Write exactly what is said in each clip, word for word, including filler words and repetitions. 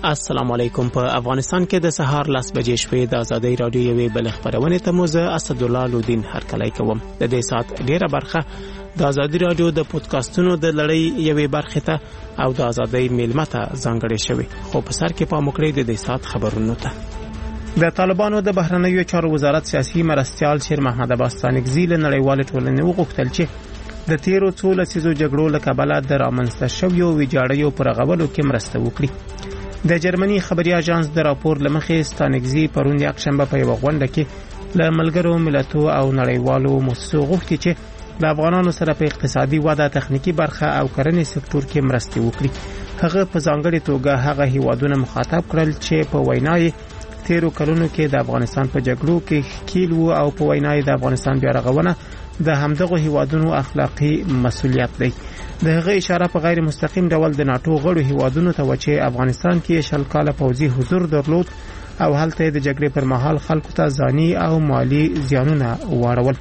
السلام علیکم. په افغانستان کې د سهار لاس بجې شوې د ازادۍ رادیو یوې بل خبرونه ته موزه اسد الله لودین هرکلی کوم. د دې سات ډیره برخه د ازادۍ رادیو د پودکاسټونو د لړۍ یوې برخه ته او د ازادۍ میلمه ته ځانګړې شوې. خو په سر کې پام وکړئ د دې سات خبرونو ته. د طالبانو د بهرنیو چارو وزارت سیاسي مرستيال شیر محمد عباس ستانکزی له نړیوال ټولنې وغوښتل چې د تیرو څو لسیزو جګړو له کبله د رامنځته شویو ویجاړیو پر غولو کې مرسته وکړي. د جرمني خبري اژانس د راپور لمخې ستانکزی پرون یکشنبه په یو غونډه کې له ملګرو ملتونو او نړیوالو مؤسسو غوښتي چې د افغانانو سره په اقتصادي وده، تخنیکی برخه او کرنې سکتور کې مرسته وکړي. هغه په ځانګړي توګه هغه هیوادونه مخاطب کړل چې په وینای تیرو کلونو کې د افغانستان په جګړو کې ښکیل وو او په وینای د افغانستان بیا رغونه د همدغه هیوادونو اخلاقی مسؤلیت دی. د هغه اشاره په غیر مستقیم ډول د ناتو غړو هیوادونو ته و چې افغانستان کې شل کاله پوځي حضور درلود او هلته د جګړې پر مهال خلکو ته ځاني او مالی زیانونه واړول.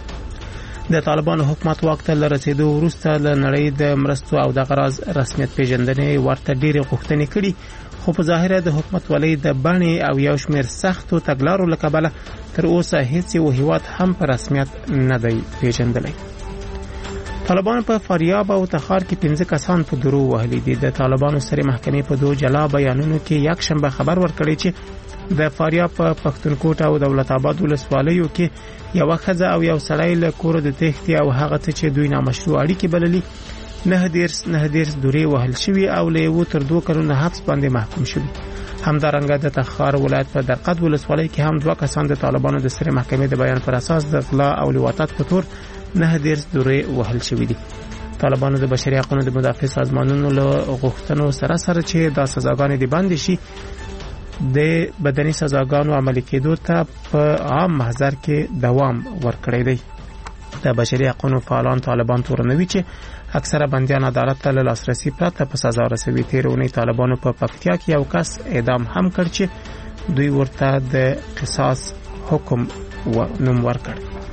د طالبانو حکومت واک ته رسیدو وروسته له نړۍ د مرستو او د غراض رسمیت پیژندنې ورته ډېرې غوښتنې کړي، خو په ظاهر د حکومت ولې د بڼې او یو شمېر سختو تګلارو له کبله تر اوسه هیڅ یو هیواد هم په رسمیت نه دی پیژندلی. طالبان په فاریاب او تخار کې پنځه کسان په درو وهلي دي. د طالبانو سره محکمې په دوه جلا بیانونو کې یک شنبه خبر ورکړی چې د فاریاب په پښتونکوټ او دولت آباد ولسوالیو کې یو ښځه او یو سړی له کور د تښتې او هغه ته چې دوی نامشروع اړیکې بللي نه دیرس نه دیرس درې وهل شوي او له یو تر دوه کلونو حبس باندې محکوم شوي. همدارنګه د تخار ولایت په درقد ولسوالۍ کې هم دوه کسان د طالبانو د سره محکمې د بیان پر اساس د غلا او لواطت په تور نه دیرس درې وهل شوي دي. طالبانو د بشري حقوقو د مدافع سازمانونو له غوښتنو سره سره چې د سزاګانې د باندې شي د بدني سزاګانو عملي کېدو ته په عام محضر کې دوام ورکړی دی. د بشري حقوقو فعالان طالبان تورنوي چې اکثره بنديان عدالت ته لاسرسي پرته په سزا رسوي. تیرونی طالبانو په پکتیا کې یو کس اعدام هم کړ چې دوی ورته د قصاص حکم نوم ورکړ.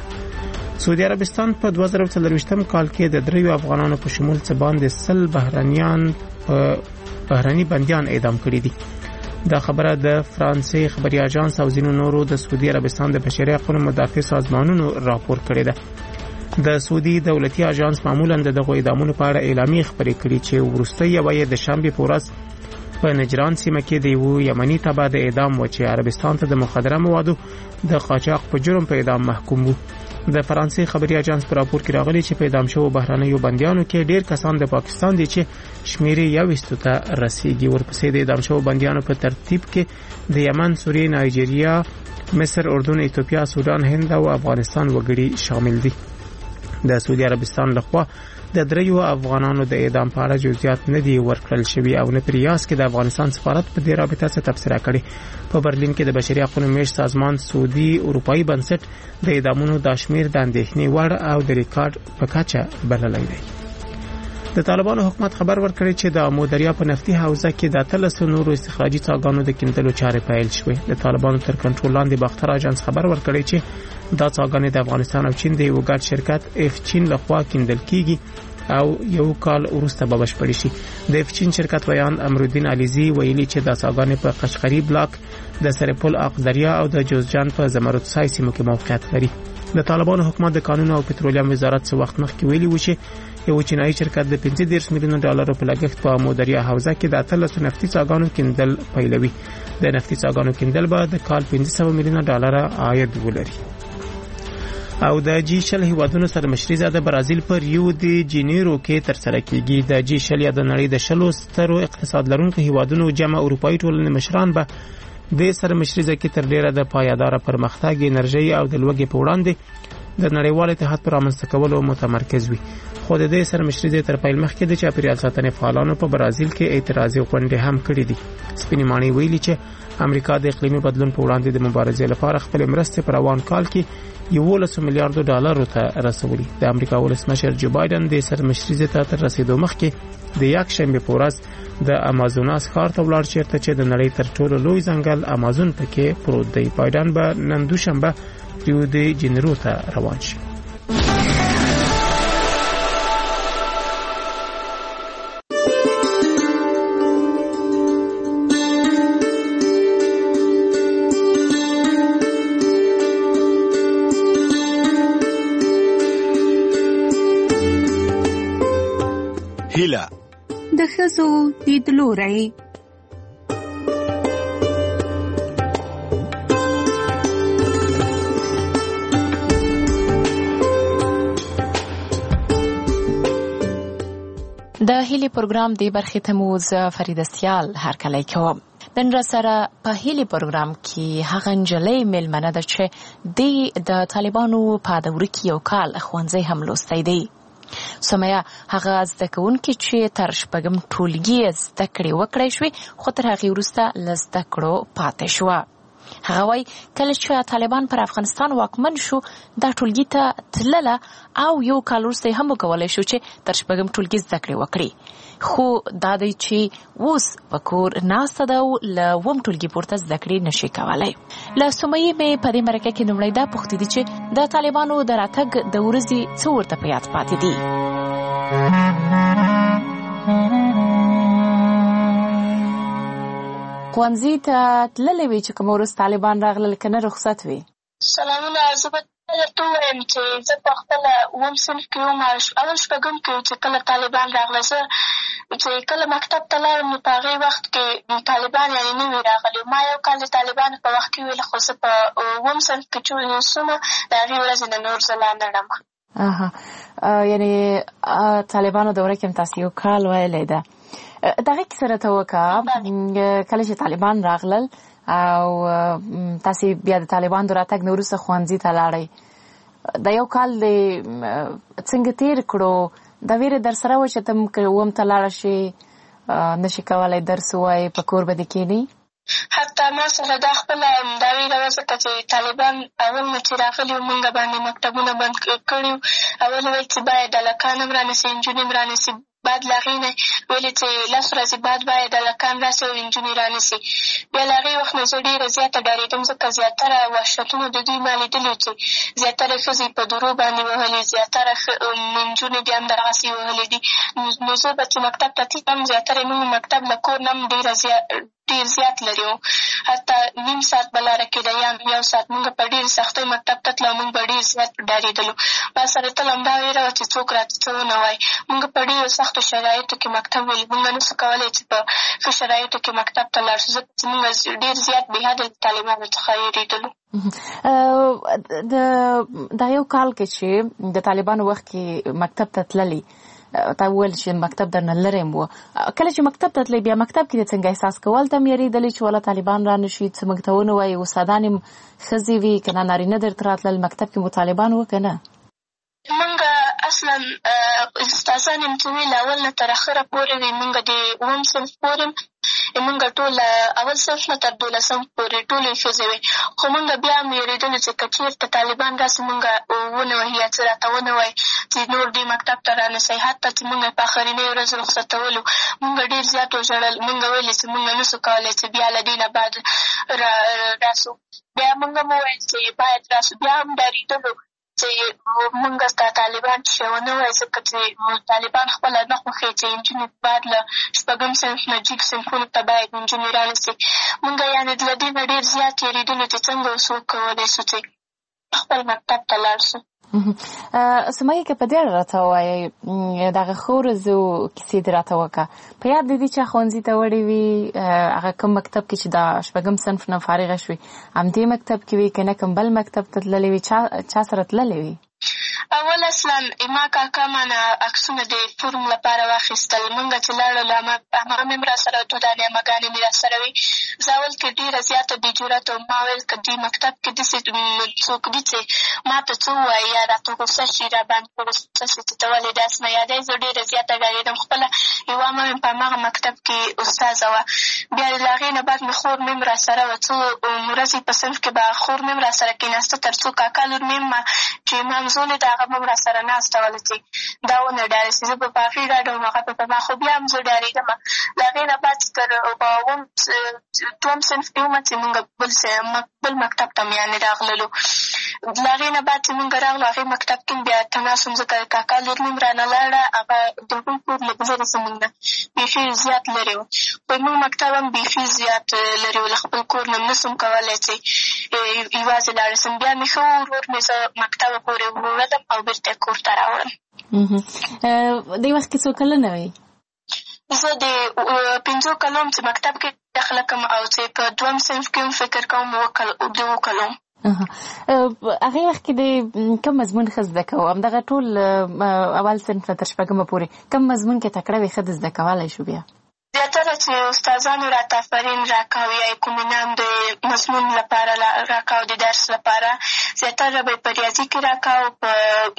سعودي عربستان په دوه زره څلرويشتم کال کې د دریو افغانانو په شمول څه باندې سل بهرنیان په بهرني بنديان اعدام کړي دي. دا خبره د فرانسې خبري اژانس او ځینو نورو د سعودي عربستان د بشري حقوقو مدافع سازمانونو راپور کړی ده. د سعودي دولتي اژانس معمولا دغه اعدامونو په اړه اعلامیه خبرې کړې چې ورسته یو د شنبه په ورځ په نجران سیمه کې د یو یمني تبع د اعدام و چې عربستان ته د مخدره موادو د قاچاق په جرم په اعدام محکوم وو. د فرانسې خبري اژانس په راپور کې راغلي چې په اعدام شوو بهرنیو بنديانو کې ډېر کسان د پاکستان دي چې شمیرې یوستو ته رسیدي. ورپسې د اعدام شوو بنديانو په ترتیب کې د یمن، سوریه، نایجیریا، مصر، اردن، ایتوپیا، سودان، هند او افغانستان وګړي شامل دي. د سعودي عربستان لخوا د دریو افغانانو د اعدام په اړه جزئیات نه دي ورکړل شوي او نه پریاس کې د افغانستان سفارت په دې رابطه څه تبصره کړې. په برلین کې د بشري حقوقو میش سازمان سعودي اروپאי بنسټ د اعدامونو د شمیر د اندېښنې وړ او د ریکارډ په کچه بللی دی. د طالبانو حکومت خبر ورکړی چې د امو دریا په نفتي حوزه کې د اتلسو نورو استخراجي څاګانو د کیندلو چارې پیل شوې. د طالبانو تر کنټرول لاندې باختر اژانس خبر ورکړی چې دا څاګانې د افغانستان او چین د یو ګډ شرکت اف چین لخوا کیندل کیږي او یو کال وروسته به بشپړ شي. د اف چین شرکت ویان امرالدین علیزی ویلي چې د څاګانې په قشقری بلاک د سرپل اق دریا او د جوزجان په زمرد سای سیمو کې موقعیت لري. د طالبانو حکومت د قانون او پټرولیم وزارت څو وخت مخکې ویلي و چې یو چینایي شرکت د پنځه دېرش میلیون ډالر په لګښت په امو دریا حوزه کې د اتلسو نفتي څاګانو کیندل پیلوي. د نفتي څاګانو کیندل به د کال پنځه سوه میلیون ډالر عاید ولري. او د جی شل هیوادونو سره مشري د برازیل پر ریو دی جنیرو کې تر سره کیږي. د جی شل یا د نړۍ د شلو سترو اقتصاد لرونکو هیوادونو جمع اروپאי ټولنې مشران به د سره مشري کې تر ډیره د پایدار پرمختګ، انرژي او د لوګي په وړاندې د نړیوال اتحاد پر رامنځته کولو متمرکز وي. خو د دې سره مشري تر پیل مخکې د چاپیریال ساتنې فعالانو په برازیل کې اعتراضي غونډې هم کړې دي. سپینې ماڼۍ ویلي چې امریکا د اقلیمي بدلون په وړاندې د مبارزې لپاره خپل مرستې پر روان کال کې یولس میلیارډ ډالر ته رسولي. د امریکا ولسمشر جو بایدن د سر مشري ته تر رسیدو مخکې د یک شنبه په ورځ د امازوناس ښار ته ولاړ چیرته چې د نړۍ تر ټولو لوی ځنګل امازون پکې پروت دی. بایدن به نن دوشنبه ریو دی جنیرو ته روان شي. هیله د ښځو لیدلوری. د هیلي پروګرام دی برخې ته مو زه فریده سیال هرکلی کوم. نن را سره په هیلي پروګرام کې هغه نجلۍ میلمنه ده چې د طالبانو په دوره کې یو کال ښوونځی هم لوستی دی. سمیه هغه زده کوونکې چې تر شپږم ټولګي زده کړې وکړی شوې خو تر هغې وروسته له زده کړو پاتې شوه. هغه وایي کله چې طالبان پر افغانستان واکمن شو دا ټولګي ته تلله او یو کال وروسته هم وکولی شو چې تر شپږم ټولګي زده کړې وکړي. خو دا دی چې اوس په کور ناسته ده او له اووم ټولګي پورته زده کړې نشي کولی. له سمیې مې په دې مرکه کې لومړی دا پوښتې دي چې د طالبانو د راتګ د ورځې څه ورته په یاد پاتې دي. ښوونځي ته تللی وي چې کوم ورځ طالبان راغلل که نه رخصت وي؟ سلامونه. زه به درته ووایم چې زه په خپله اووم صنف کې وم، اول شپږم کې چې کله طالبان راغله. زه چې کله مکتب ته لاړم نو په هغې وخت کې طالبان یعنې نه وي راغلي. ما یو کال د طالبانو په وخت کې ویل، خو زه په اووم صنف کې چې اوسمه د هغې ورځې نه نور زه لا نه ډم. اها یعنې طالبانو دوره کې هم تاسې یو کال ویلی ده. دغه کیسه راته وکړه کله چې طالبان راغلل او تاسې بیا د طالبانو د راتګ نه وروسته ښوونځي ته لاړئ. دا یو کال دې څنګه تېر کړو؟ دا ویره در سره وه چې ته که اووم ته لاړه شې نشي کولی درس ووایې، په کور به دې کښېنې؟ حتی ما سره دا خپله دا ویره وه ځکه چې طالبان اول نه چې راغلي وو موږ باندې مکتبونه بند کړي وو. اول ویل چې باید هلکان هم رانیسي انجونې هم رانیسي. بعد له هغې نه ویلې چې لس ورځې بعد باید هلکان راسي او انجونې رانیسي. بیا له هغې وخت نه زه ډېره زیاته ډارېدم ځکه زیاتره وحشتونه د دوی ما لیدلي چې زیاتره ښځې په درو باندې وهلې، زیاتره نجونې بیا هم دغسې وهلې دي. نو زه به چې مکتب ته تلم زیاتره موږ مکتب له کور نه هم ډېره زیات ډېر زیات لرې وو. حتی نیم ساعت به لاره کېده یا یو ساعت. موږ په ډېرې سختۍ مکتب ته تلو، موږ به ډېر زیات ډارېدلو. ما سره تل همدا ویره وه چې څوک راته څه ونه وایي. موږ په ډېرو سختو شرایطو کې مکتب ویلي. موږ نه سو کولی چې په ښه شرایطو کې مکتب ته لاړ شو ځکه چې موږ ډېر زیات بېحده له طالبانو څخه وېرېدلو. د یو کال کې چې د طالبانو وخت کې مکتب ته تللي، تا وویل چې مکتب درنه لرې م وه. کله چې مکتب ته تللی بیا مکتب کې دې څنګه احساس کول؟ ته هم یېرېدلې چې والا طالبان را نه شي، څه موږ ته ونه وایي؟ استادان یې ښځې وي که نه نارینه درته راتلل؟ مکتب کې مو طالبان وه که نه؟ موږ اصلا استادان یم چې ویل اول نه تر اخره پورې وي. موږ د اووم صنف پورې موږ ټول اول صنف نه تر دولسم پورې ټولې ښځې وې. خو موږ بیا هم وېرېدلو چې که چېرته طالبان راسي موږ ونه وهي یا څه راته ونه وایي چې نور دې مکتب ته رانیسئ. حتی چې موږ په آخرنۍ ورځ رخصتولو موږ ډېر زیات وژړل. موږ ویلې چې موږ نه سو کولی چې بیا له دې نه بعد راسو. بیا موږ هم وویل چې باید راسو. بیا هم ډارېدلو چې موږ ته طالبان چې ونه وایي ځکه چې طالبان خپله نه خوښوي چې نجونې باید له شپږم صنف نه جیب صنفونو ته باید نجونې رانیسي. موږ یعنې له دې نه ډېر زیات یېرېدلو چې څنګه اوس وکولی شو چې خپل مکتب ته لاړ شو. سمیه که په دې اړه راته ووایئ دغه ښو ورځو کیسې دې راته وکړه. په یاد دې دي چې ښوونځي ته وړې وي هغه کوم مکتب کې چې د شپږم صنف نه فارغه شوې همدې مکتب کې وي که نه کوم بل مکتب ته تللې وي؟ چا سره تللې وي؟ اول اصلا ما کاکا مانه عکسونه د فورم لپاره واخیستل. موږ چې لاړو همغه مې هم را سره دوه دانې امهګانې مې را سره وي. زه اول کې ډېره زیاته بې جرأته وم. ما ویل که دې مکتب کې داسې څوک دي چې ما ته څه ووایي یا راته غوسه شي را باندې غوسه شي چې ته ولې داسې نه یادوې. زه ډېره زیاته ډارېدم. خپله یوه مه مې په همغه مکتب کې استاذه وه. بیا له هغې نه بعد مې خور مې هم را سره وه. څو ورځې په صنف کې به خور مې هم را سره کېناسته تر څو کاکا لور مې هم چې ممزولې ده هغه به هم را سره ناسته وله چې دا ونه ډارې شي. زه به په هغې ډاډه وم هغه به په ما. خو بیا هم زه ډارېدم. له هغې نه بعد چې تر اووم دوهم صنف کې ومه چې مونږ بل مکتب ته مې یعنې راغللو. له هغې نه بعد چې مونږ راغلو هغې مکتب کې بیا تناس وم ځکه کاکا لور مې هم رانه لاړه. هغه د هغوی کور لږ لرې زمونږ نه بیخي زیات لرې و. خو مونږ مکتب هم بیخي زیات لرې و. له خپل کور نه نه سم کولی چې یوازې لاړه سم. بیا مې ښه ورور مې زه مکتبه پورې وړلم او بېرته کور ته راوړم. دې وخت کې څو کلنه وې؟ زه د پنځو کلوم چې مکتب کې داخله کوم او چې په دویم صنف کې هم فکر کوم د اووه کلوم. هغې وخت کې د کوم مضمون ښه زده کوو؟ همدغه ټول اول صنف نه تر شپږمه پورې کوم مضمون کې تکړه وي ښه د زده کولی شو؟ بیا زیاتره چې استادانو راته آفرین راکاو یا کوم انعام د مضمون لپاره راکاو د درس لپاره، زیاتره به په ریاضي کې راکاو، په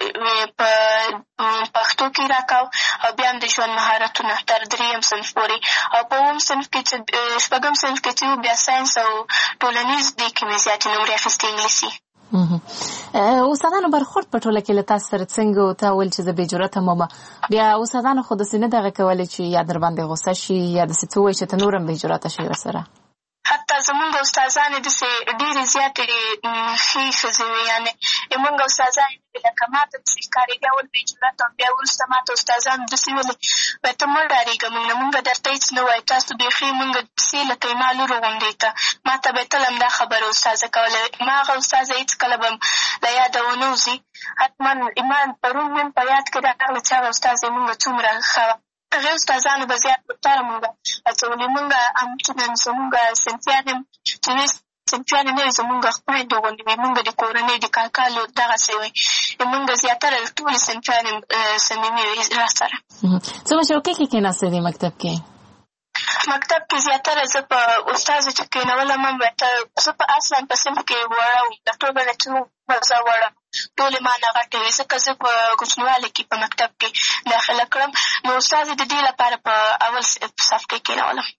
پښتو کې راکاو او بیا هم د ژوند مهارتونه تر درېیم صنف پورې. او په اووم صنف کې چې شپږم صنف کې چې بیا ساینس او ټولنیز دې کې مې زیاتې نمرې اخیستې انګلیسي. استادانو برخورد په ټوله کې له تاسو سره څنګه و؟ تا ویل چې زه بې جرأته یم، بیا استادانو خو داسې نه دغه کولی چې یا در باندې غوسه شي یا داسې څه ووایي چې ته نور هم بې جرأته شي ورسره؟ حتی زمونږ استادانې داسې ډېرې زیاتې ښې ښځې وې، یعنې زمونږ استادانې لکه ما ته داسې ښکارېدې اول بې جرأته وم، بیا وروسته ما ته استادانو داسې ویلې وایي ته مه ډارېږه، مونږ نه مونږ درته هېڅ نه وایو، تاسو بیخي مونږ داسې لکه زما لور غوندې ته. ما ته به یې تل همدا خبره استاذه کوله. ما هغه استاذه هېڅکله به له یاده ونه وځي. حتما ایمان پرون مې په یاد کې راغله چې هغه استاذه یې مونږ څومره ښه وه. هغې استادانو به زیات بهتره مونږ هڅولې. مونږ همچنان زمونږ صنفیان هم چې نوې صنفیان نه وي زمونږ خویندو غوندې وي، مونږ د کورنۍ د کاکا لور دغسې وي. مونږ زیاتره ټولې صنفیان هم صمیمي وي را سره. څومره چوکۍ کې کېناستې دي مکتب کې؟ مکتب کې زیاتره زه په استازو چې کېنولم هم زه په اصلا په صنف کې وړه وم، د ټولو نه چې زه وړه ټولې ما نه غټې وې، ځکه زه په کوچنیوالي کې په مکتب کې داخله کړم، نو استازې د دې لپاره په اول صف کې کېنولم.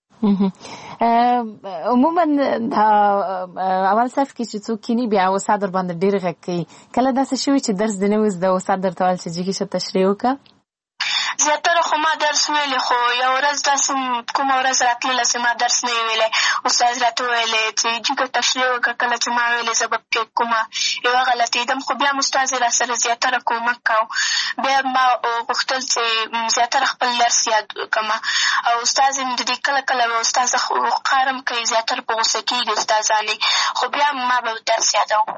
عموما دا اول صف کې چې څوک کینی بیا استاد در باندې ډېر غږ کوي، کله داسې شوي چې درس دې نه وي زده استاد درته ویل چې جګې شه تشریح وکړه؟ زیاتره خو ما درس ویلی، خو یو ورځ داسې کومه ورځ راتلله چې ما درس نه یې ویلی، استاد راته ویلی چې جګه تشریح وکړه. کله چې ما ویلې زه به پکې کومه یوه غلطېدم، خو بیا هم استاد یې را سره زیاتره کومک کوو. بیا ما غوښتل چې زیاتره خپل درس یاد کړم او استاد یې د دې کله کله به استاذه قهر هم کوي، زیاتره په غوسه کېږي استادانې، خو بیا ما به درس یادوم.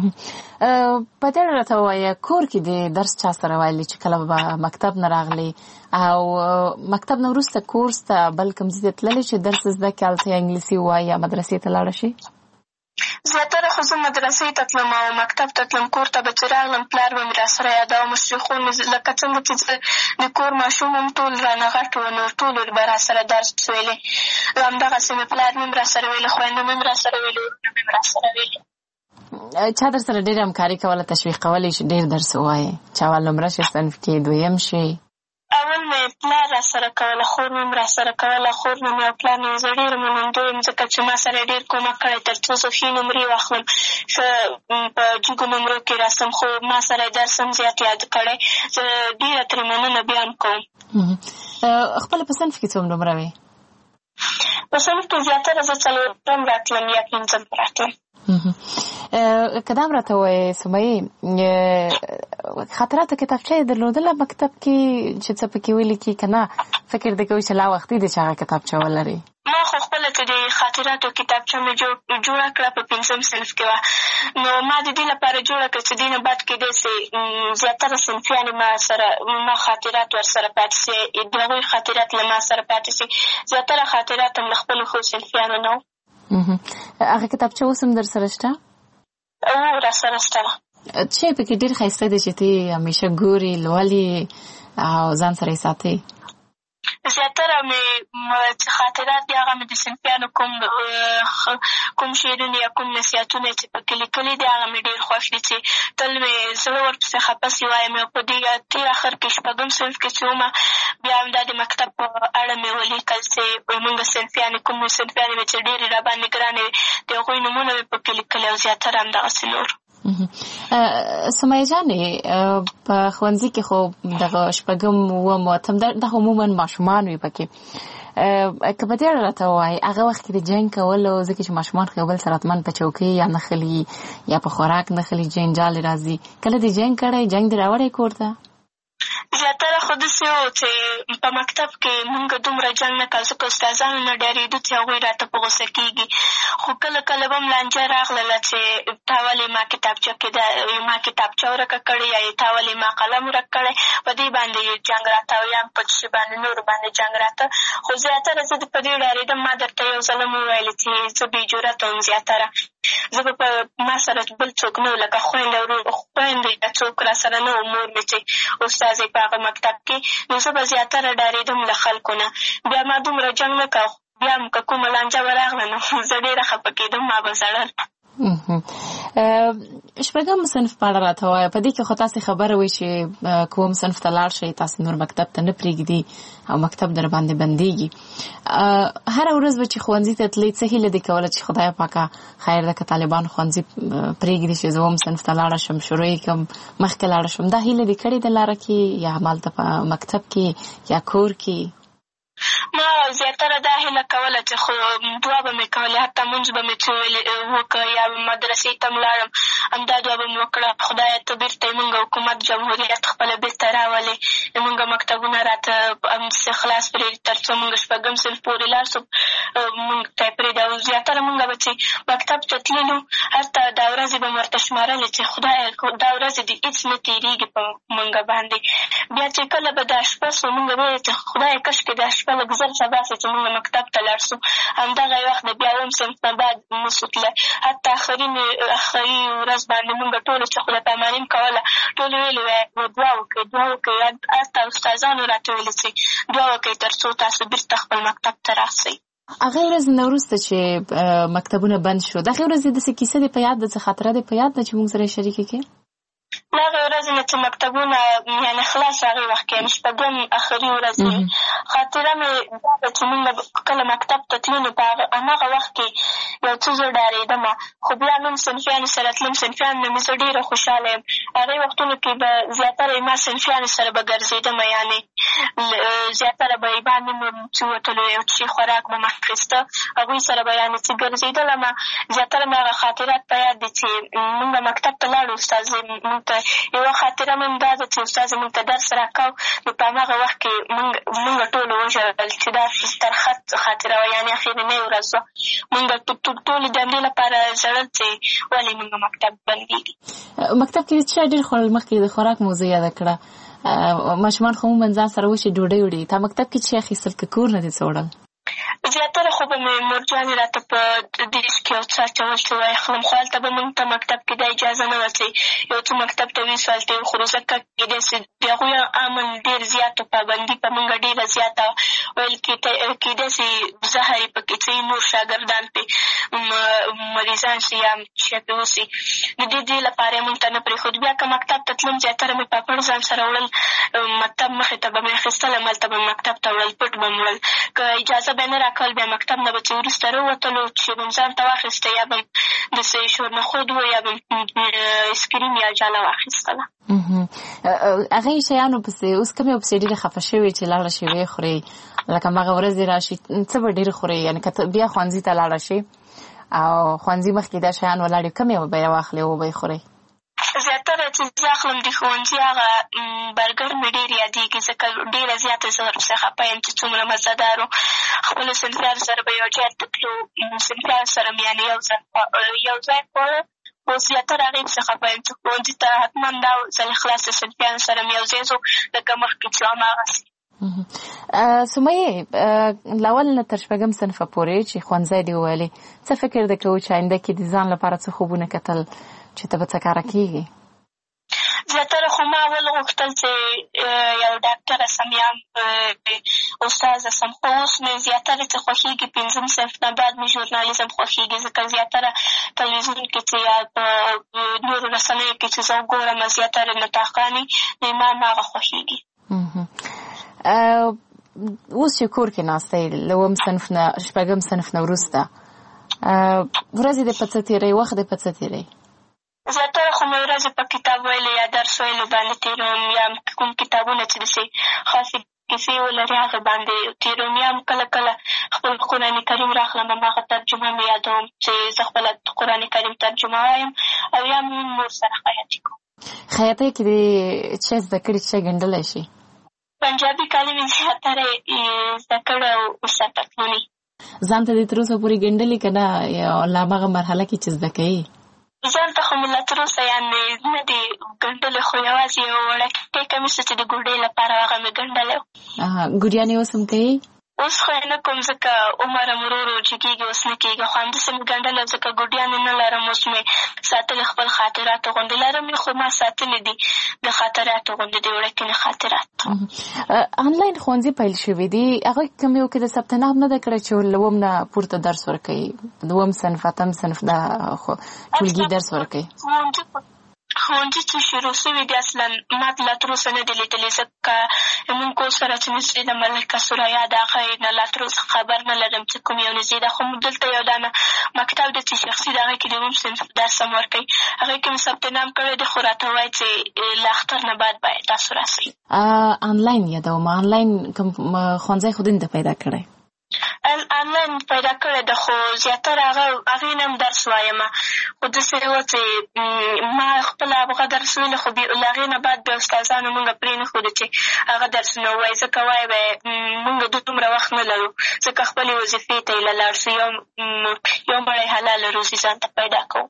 په دې راته ووایه کور کې د درس چا سره ویلي چې کله به مکتب نه راغلی او مکتب نه وروسته کورس ته بل کوم ځای ته تللی چې درس زده کړې هلته یا انګلیسي ووایي یا مدرسې ته لاړه شي؟ زیاتره خو زه مدرسې ته تلم او مکتب ته تلم. کور ته به چې راغلم پلار به مې را سره یادوه، مشرخون مې لکه څنګه چې د کور ماشوم هم ټول رانه غټ وو، نو ټولو به را سره درس ویلې، همدغسې مې پلار مې هم را سره ویلې، خویندو مې هم را سره ویلې، ورونه مې هم را سره ویلې. چا در سره ډېره همکاري کوله، تشویق کولی چې ډېر درس ووایې، چې اول نمره شي صنف کې دویم شي؟ اول مې پلار را سره کوله، خور مې هم را سره کوله. خور مې او پلار مې زه ډېره منندوی یم، ځکه چې ما سره ډېر کومک کړی تر څو زه ښې نمرې واخلم، ښه په جګو نمرو کې راسم، خو ما سره یې درس هم زیات یاد کړی. زه ډېره ترې مننه بیا هم کوم. خپله په صنف کې څوم نمره وې؟ په صنف کې زیاتره زه څلورم راتلم یا پنځم راتلم. که دا هم راته ووایې سمیې، خاطراتو کتابچه یې درلودله مکتب کې چې څه پکې ولیکي که نه فکر دې کوي چې لا وختي دی چې هغه کتابچه ولري؟ ما خو خپله چې د خاطراتو کتابچه مې جوړه کړه په پنځم صنف کې وه، نو ما د دې لپاره جوړه کړه چې دې نه بعد کېدی سي زیاتره صنفیانې ما سره ما خاطرات ورسره پاتې سي، د هغوی خاطرات له ما سره پاتې سي. زیاتره خاطرات هم له خپلو ښو صنفیانو نه وو. هغه کتابچه اوس هم در سره شته؟ او را سره شته. چې پکې ډېر ښایسته دی چې ته همیشه ګورې، لولې او ځان سره یې ساتې؟ زیاتره مې خاطرات دي هغه مې د صنفیانو کوم کوم شعرونه یا کوم نصیحتونه چې پکې لیکلي دي هغه مې ډېر خوښ دي چې تل مې زړه ورپسې خفه سي وایم. او په دې تېر اخر کې شپږم صنف کې چې ومه بیا هم دا د مکتب په اړه مې ولیکل چې مونږ صنفیانې کوم صنفیانې مې چې ډېرې را باندې ګرانې وې د هغوی نومونه مې پکې لیکلي او زیاتره همدغسې نور. سمیه جانې په ښوونځي کې خو دغه شپږم اووم اتم دا عموما ماشومان وي پکې، که په دې اړه راته ووایې هغه وخت کې د جنګ کولو، ځکه چې ماشومان خو یو بل سره حتما په چوکۍ یا نښلي یا په خوراک نښلي، جنجال راځي، کله دې جنګ کړی، جنګ دې راوړی کور ته؟ زیاتره خو خو داسې و چې په مکتب کې مونږ دومره جنګ نه کړ، ځکه استادانو نه ډارېدو چې هغوی راته په غوسه کېږي. خو کله کله به م لانجه راغلله چې تا ولې ما کتابچه کې ما کتابچه ورکه کړې یا تا ولې ما قلم ورک کړی، په دې باندې جنګ راته او یا په څه باندې نورو باندې جنګ راته. خو زیاتره زه په دې ډارېدم. ما درته یو ځل هم وویل چې زه بې جرته وم. زیاتره زه به په ما سره بل څوک نه و، لکه خویندې ورور خویندې یا څوک را سره نه و، مور مې چې استازی په هغه مکتب کې، نو زه به زیاتره ډارېدم له خلکو نه. بیا ما دومره جنګ نه کړ، بیا هم که کومه لانجه به راغله نو زه ډېره خفه کېدم، ما به ژړل. شپږم صنف په اړه راته وایه. په دې کې خو تاسې خبره وایي چې کوم صنف ته لاړ شئ، تاسې نور مکتب ته نه پرېږدي او مکتب در باندې بندېږي. هره ورځ به چې ښوونځي ته تلئ، څه هیله دې کوله چې خدای پاکه خیر ده که طالبان ښوونځي پرېږدي چې زه هم صنف ته لاړه شم، شروع یې کړم، مخکې لاړه شم؟ دا هیله دې کړې ده لاره کې یا همالته په مکتب کې یا کور کې؟ ما زیاتره دا هیله کوله چې خو دعا به مې کولې، حتی مونځ به مې څه وکړه یا مدرسې ته م لاړم، همدا دعا به مې وکړه، خدایه ته بېرته یې مونږ حکومت جمهوریت خپله بېرته راولې، مونږ مکتبونه راته همداسې خلاص پرېږدي تر څو مونږ شپږم صنف پورې لاړ شو، مونږ ته یې پرېږدي. او زیاتره مونږ به چې مکتب ته تللو، هلته دا ورځې به مې ورته شمارلې چې خدایه دا ورځې دې هېڅ نه تېرېږي په مونږ باندې. بیا چې کله به دا شپه سو، مونږ به ویل چې خدایه کاشکې دا شپه لږ زر سبا سي چې مونږ مکتب ته لاړ سو. همدغه وخت د بیا اووم صنف نه بعد نسو تللی، حتی آخري آخري ورځ باندې مونږ ټولو چې خدای پاماني م کوله، ټولو ویلي وی دعا وکړئ دعا وکړئ. حتی استادانو راته ویلي چې دعا وکړئ تر څو تاسو بېرته خپل مکتب ته راسئ. هغې ورځې نه وروسته چې مکتبونه بند شو، دغې ورځې داسې کیسه دې په یاد ده، څه خاطره دې په یاد ده چې مونږ سره یې شریکه کړې؟ له هغې ورځې نه چې مکتبونه یعنې خلاص هغې وخت کې یعنې شپږم آخري ورځ وي، خاطره مې دا ده چې مونږ کله مکتب ته تلو نو په هماغه وخت کې یو څه زه ډارېدم، خو بیا نوم صنفیانو سره تلم، صنفیانو نه مې زه ډېره خوشحاله یم. هغې وختونو کې به زیاتره ما صنفیانو سره به ګرځېدم، یعنې زیاتره به یې باندې مې چې وتلو، یو څه خوراک به مې اخېسته، هغوی سره به یعنې چې ګرځېدله. ما زیاتره مې هغه خاطرات په یاد دي چې مونږ مکتب ته لاړو، استازی مونږ ته یوه خاطره مې هم دا ده چې استازی مونږ ته درس راکاو، نو په هماغه وخت کې مونږ مونږ ټولو وژړل چې دا ترخه خاطره وه، یعنې اخرنۍ ورځ وه. مونږ ټولې د همدې لپاره ژړل چې ولې مونږ مکتب بندېږي. مکتب کې څه ډېر خوړل؟ مخکې د خوراک موضوع یاده کړه، ماشومان خو عموماً ځان سره وشي ډوډۍ وړي، تا مکتب کې څه اخیستل که کور نه دې څه وړل؟ زیاتره خو به مې مورجانې راته په ډیش کې یو څه اچول چې واخلم، خو هلته به مونږ ته مکتب کې دا اجازه نه وه چې یو څه مکتب ته ویسو هلته یې وخورو، ځکه کېدای سي د هغوی امن ډېر زیات و، پابندي په مونږ ډېره زیاته وه، ویل کېدای سي زهر یې پکې څه نور شاګردان پرې مریضان سي یا شی پرې وسي، د دې دې لپاره یې مونږ ته نه پرېښود. بیا که مکتب ته تلم، زیاتره مې پاپړ ځان سره وړل، مکتب مخې ته به مې اخېستل، هملته به مې مکتب ته وړل، پټ به مې وړل، که اجازه به یې نه راکول بیا مکتب نه به چې وروسته راووتلو چې به م ځان ته واخېسته، یا به م داسې شورنخود و یا به م اسکریم یا جاله واخېستله. هغې شیانو پسې اوس کوم یو پسې ډېرې خفه شوې چې لاړه شي ویې خورې، لکه هماغه ورځې راشي څه به ډېر خورې؟ یعنې که بیا ښوونځي ته لاړه شي او ښوونځي مخکې دا شیان ولاړې، کوم یو به یې واخلې او به یې خورې؟ زیاتره چې زه اخلم د ښوونځي هغه برګر مې ډېر یادېږي، ځکه ډېره زیاته زه ورپسې خفه یم چې څومره مزهدار و. خپلو صنفیانو سره به یو ځای ته تلو، صنفیانو سره مې یعنې یو ځای یو ځای خواړه، خو زیاتره هغې پسې خفه یم چې ښوونځي ته حتما دا ځل خلاصه صنفیانو سره مې یو ځای ځو، لکه مخکې چې هماغسې. سمیې له اول نه تر شپږم صنفه پورې چې ښوونځی دې وویلې، څه فکر دې کوو چې آینده کې د ځان لپاره څه خوبونه کتل چې ته به څه کاره کېږي؟ زیاتره خو ما اول غوښتل چې یو ډاکټره سم یا استاذه سم، خو اوس مې زیاتره چې خوښېږي پنځم صنف نه بعد مې ژورنالیزم خوښېږي، ځکه زیاتره تلویزیون کې چې یا په نورو رسنیو کې چې زه وګورم زیاتره نطاقانې، نو ما هماغه خوښېږي. اوس چې کور کې ناسته یې له اووم صنف نه شپږم صنف نه وروسته ورځې دې په څه تېروي، وخت دې په څه تېروي؟ زیاتره خو مې ورځې په کتاب ویلو یا درس ویلو باندې تېروم، یا کوم کتابونه چې داسې خاصې کیسې ولري هغې باندې تېروم، یا هم کله کله خپل قرآن کریم راخلم، هماغه ترجمه مې یادوم چې زه خپله قرآن کریم ترجمه وایم، او یا مې مور سره خیاطي کوم. خیاطۍ کې دې څه زده کړي، څه ګنډلی شي؟ پنجابي کالي مې زیاتره زده کړی او ورسره پتلونې. ځان ته دې تر اوسه پورې ګنډلې که نه یا لا هماغه مرحله کې چې زده کوې؟ ځان ته خو مې لا تر اوسه یعنې نه دي ګنډلې، خو یوازې یو وړکې کمیس چې د ګوډۍ لپاره هغه مې ګنډلی و. ګوډیانې اوس هم کوې؟ اوس خو یې نه کوم ځکه عمر هم ورو ورو جګېږي، اوس نه کېږي. خو همداسې مې ګنډلی ځکه ګوډیانې نه لرم. اوس مې ساتلې خپل خاطراتو غوندې لرم یې، خو ما ساتلې دي د خاطراتو غوندې د وړکې خاطرات. آنلاین ښوونځي پیل شوي دي، هغوی کوم یو کې د ثبت نام نه ده کړی چې له اووم نه پورته درس ورکوي؟ دوم صنف اتم صنف دا ټولګي درس ورکوي. ښوونځي چې شروع شوي دي اصلا ما لا تر اوسه نه دي لیدلي، ځکه زموږ کور سره چې نږدې ده ملکه سوریا د هغه نه لا تر اوسه خبر نه لرم چې کوم یو نږدې ده. خو دلته یو دانه مکتب دی چې شخصي د هغې کې د اووم صنف درس هم ورکوي، هغې کې مې ثبت نام کړی دی، خو راته وایي چې له اختر نه بعد باید تاسو راسئ. آنلاین یادوم، آنلاین کوم ښوونځی خو دې ته پیدا کړی؟ آنلاین پیدا کړی ده، خو زیاتره هغه هغې نه هم درس وایم. خو داسې وه چې ما خپله هغه درس ویلې، خو له هغې نه بعد بیا استادانو مونږ پرې نه ښودې چې هغه درسونه ووایي، ځکه وایي به مونږ دومره وخت نه لرو، ځکه خپلې وظیفې ته یې له لاړ شو، یو یو مړی حلاله روزي ځان ته پیدا کوو.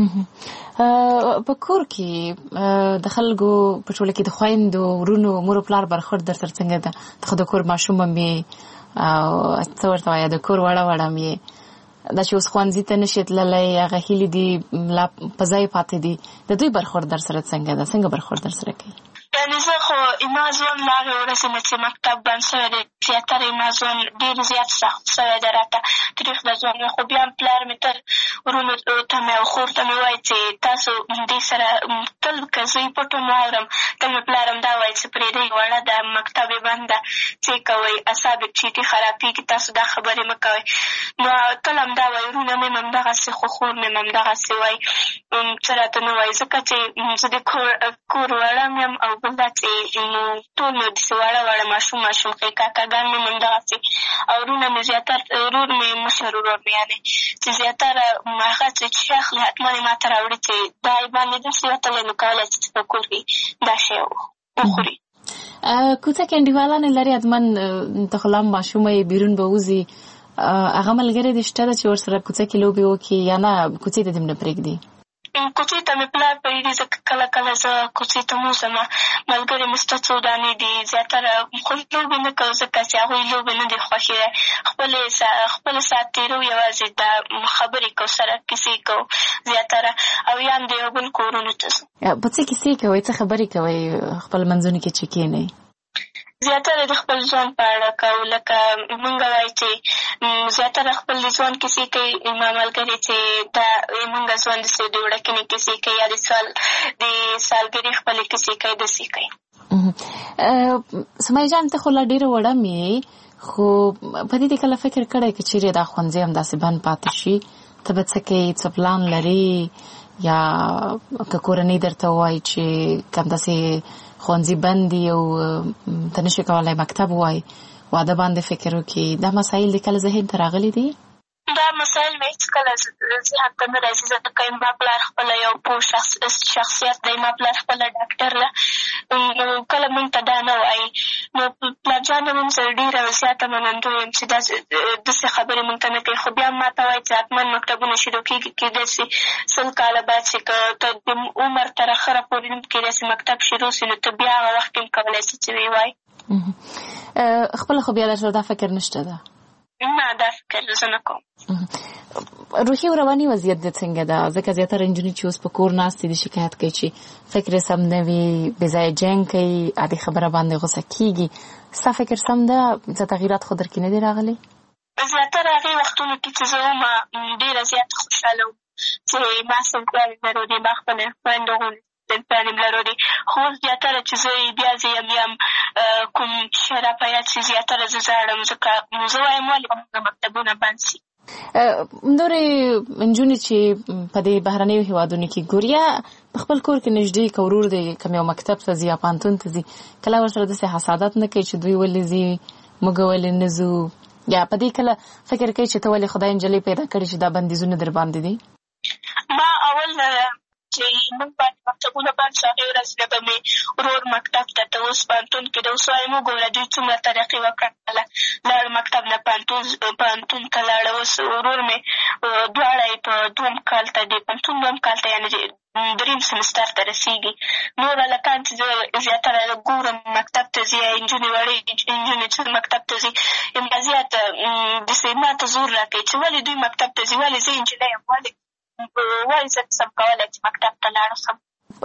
په کور کې د خلکو په ټوله کې د خویندو ورونو مور او پلار برخورد در سره څنګه ده؟ خو د کور ماشوم هم یې او څه ورته وایه د کور وړه وړه هم یې، دا چې اوس ښوونځي ته نشي تللی، هغه هیلې دي لا په ځای پاتې دي، د دوی برخورد در سره څنګه ده؟ څنګه برخورد در سره کوي؟ یعنې زه خو زما ژوند له هغې ورځې نه چې مکتب بند شوی دی زیاتره زما ژوند ډېر زیات سخت شوی دی، راته تریخ د ژوند وی. خو بیا هم پلار مې تل ورونو ته مې او خور ته مې وایي چې تاسو دې سره تل که زه یې پټ هم واورم، تل مې پلار هم دا وایي چې پرېږدئ وړه ده، مکتب یې بند ده، څه یې کوئ، اعصاب یې چیټي خرابېږي، تاسو دا خبرې مه کوئ. نو تل هم دا وایي، ورونه مې هم همدغسې، خو خور مې هم همدغسې وایي، څه راته نه وایي، ځکه چې زه د کور وړه م یم او بل دا چې ټول مې داسې واړه واړه ماشوم ماشوم ښې کاکاګان مې هم همدغسې، او ورونه مې زیاتر ورور مې مشر ورور مې یعنې چې زیاتره هغه چې شی اخلي حتما یې ما ته راوړي چې دا یې باندې داسې وتلی نو کولی چې په کور کې دا شی وخوري. کوڅه کې انډیوالانې لري حتما، ته خو لا هم ماشومه یې، بیرون به وځي، هغه ملګري دې شته ده چې ورسره کوڅه کې لوبې وکړي یا نه کوڅې ته دې هم نه پرېږدي؟ کوڅې ته مې پلار پرېږدي، ځکه کله کله زه کوڅې ته م وځم، ملګري مې شته څو دانې دي، زیاتره خو لوبې نه کوو ځکه چې هغوی لوبې نه دي خوښې دی، خپل ساعت تېرو یوازې دا خبرې کوو سره، کیسې کوو زیاتره، او یا هم د یو بل کورونو ته ځو. په څه کیسې کوئ؟ څه خبرې کوئ خپل منځونو کې چې کښېنئ؟ زیاتره د خپل ژوند په اړه کوو، لکه مونږ وایي چې زیاتره خپل د ژوند کیسې کوي، ما ملګري چې دا مونږ ژوند داسې د وړکینې کیسې کوي یا د سال د سالګرې خپلې کیسې کوي، داسې کوي. سمیه جان ته خو لا ډېره وړه م یې، خو په دې دې کله فکر کړی که چیرې دا ښوونځی همداسې بند پاتې شي ته به څه کوې؟ څه پلان لرې؟ یا که کورنۍ درته ووایي چې که همداسې ښوونځي بند دي او ته نشي کولی مکتب ووایي، واده باندې فکر وکړي، دا مسایل دې کله ذهن ته راغلي دي؟ دا مسایل مې هېڅکله ذهن ته نه راځي، ځکه ما پلار خپله یو پوه شخصیت دی، ما پلار خپله ډاکټر ده، کله مونږ ته دا نه وایي. نو پلار جان هم زه ډېره زیاته منندوی یم چې داسې خبرې مونږ ته نه کوي، خو بیا هم ما ته وایي چې حتما مکتبونه شروع کېږي، کېدای شي سل کاله بعد چې که ته د عمر تر اخره پورې هم کېدای شي مکتب شروع شي، نو ته بیا هغه وخت هم کولی شي چې ویې وایي. خپله خو بیا درته دا فکر نشته ده؟ نه، دا فکر زه نه کوم. روحي او رواني وضعیت دې څنګه ده؟ ځکه زیاتره نجونې چې اوس په کور ناستې دي شکایت کوي چې فکر یې سم نه وي، بې ځایه جنګ کوي، عادي خبره باندې غوسه کېږي. ستا فکر سم ده؟ څه تغیرات خو در کې نه دي راغلي؟ زیاتره هغې وختونو کې چې زه وم ډېره زیاته خوشحاله وم چې ما صنفیانې لرلې، ما خپله خویندو غوندې صنفیانې م لرلې، خو اوس زیاتره چې زه بیا زه یم یم کوم شی را په یاد شي زیاتره زه ژاړم، ځکه زه وایم ولې به موږ مکتبونه بند شي. نورې نجونې چې په دې بهرنیو هېوادونو کې ګوري، یا په خپل کور کې نږدې که ورور دی کوم یو مکتب ته ځي یا پوهنتون ته ځي، کله ورسره داسې حسادت نه کوي چې دوی ولې ځي موږ ولې نه ځو؟ یا په دې کله فکر کوي چې ته ولې خدای نجلۍ پیدا کړې چې دا بندیزونه در باندې دي؟ ما اول چې موږ باندې مکتبونه بند شو، هغې ورځ نه به مې ورور مکتب ته ته اوس پوهنتون کې د اوس وایم وګوره دوی څومره ترقي وکړله. لاړ مکتب نه پوهنتون پوهنتون ته لاړه. اوس ورور مې دواړه یې په دوم کال ته د پوهنتون دوم کال ته یعنې دریم سمستر ته رسېږي. نور هلکان چې زه زیاتره ګورم مکتب ته ځي، نجونې وړې نجونې چې مکتب ته ځي، همدا زیات داسې ما ته زور راکوي چې ولې دوی مکتب ته ځي، ولې زه نجلۍ یم، ولې ولې زه نسم کولی چې مکتب ته لاړ شم.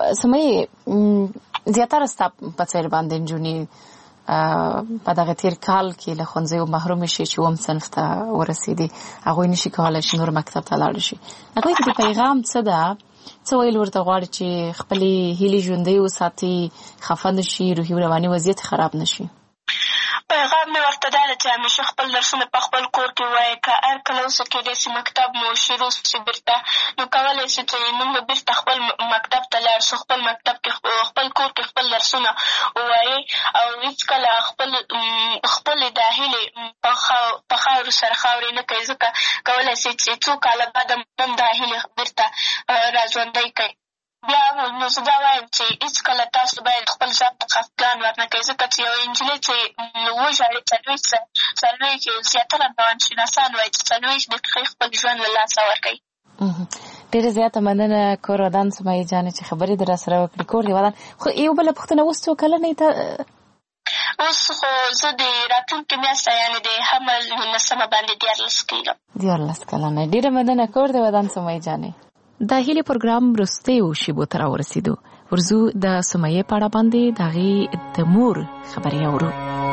سمیې زیاتره ستا په څېر باندې نجونې په دغه تېر کال کې له ښوونځیو محرومې شي چې اووم صنف ته ورسېدې، هغوی نشي کولی چې نور مکتب ته لاړ شي. هغوی ته د پیغام څه ده؟ څه ویل ورته غواړي چې خپلې هیلې ژوندۍ وساتي، خفه نه شي، روحي رواني وضعیت خراب نه شي؟ پیغام مې ورته دا ده چې همیشه خپل درسونه په خپل کور کې ووایي. که هر کله اوسه کېدای شي مکتب مو شروع شي بېرته، نو کولی شي چې موږ به بېرته خپل مکتب ته لاړ شو، خپل مکتب کې خپل کور کې خپل درسونه ووایي او هېڅکله خپل خپلې دا هیلې په خاورو سره خاورې نه کوي، ځکه کولی شي چې څو کاله بعد هم دا هیلې بېرته راژوندۍ کوي. بیا نو زه دا وایم چې هېڅکله تاسو باید خپل ځان ته خفګان ورنه کوئ، ځکه چې یوه نجلۍ چې وژاړي څلوېښت څلوېښت زیاتره روانشناسان وایي چې څلوېښت دقیقې خپل ژوند له لاسه ورکوي. ډېره زیاته مننه کور ودان سمیې جانې چې خبرې دې راسره وکړې. کور دې ودان. خو یو بله پوښتنه، اوس څو کلنې ته؟ اوس خو زه د راتلونکې میاشته یعنې د حمل نولسمه باندې دیارلس کېږم. دیارلس کلنه. ډېره مننه کور دې ودان سمیې جانې. د هیلې پروګرام وروستیو شیبو ته راورسېدو. ورځو د سمیې په اړه باندې د هغې د مور خبرې اورو.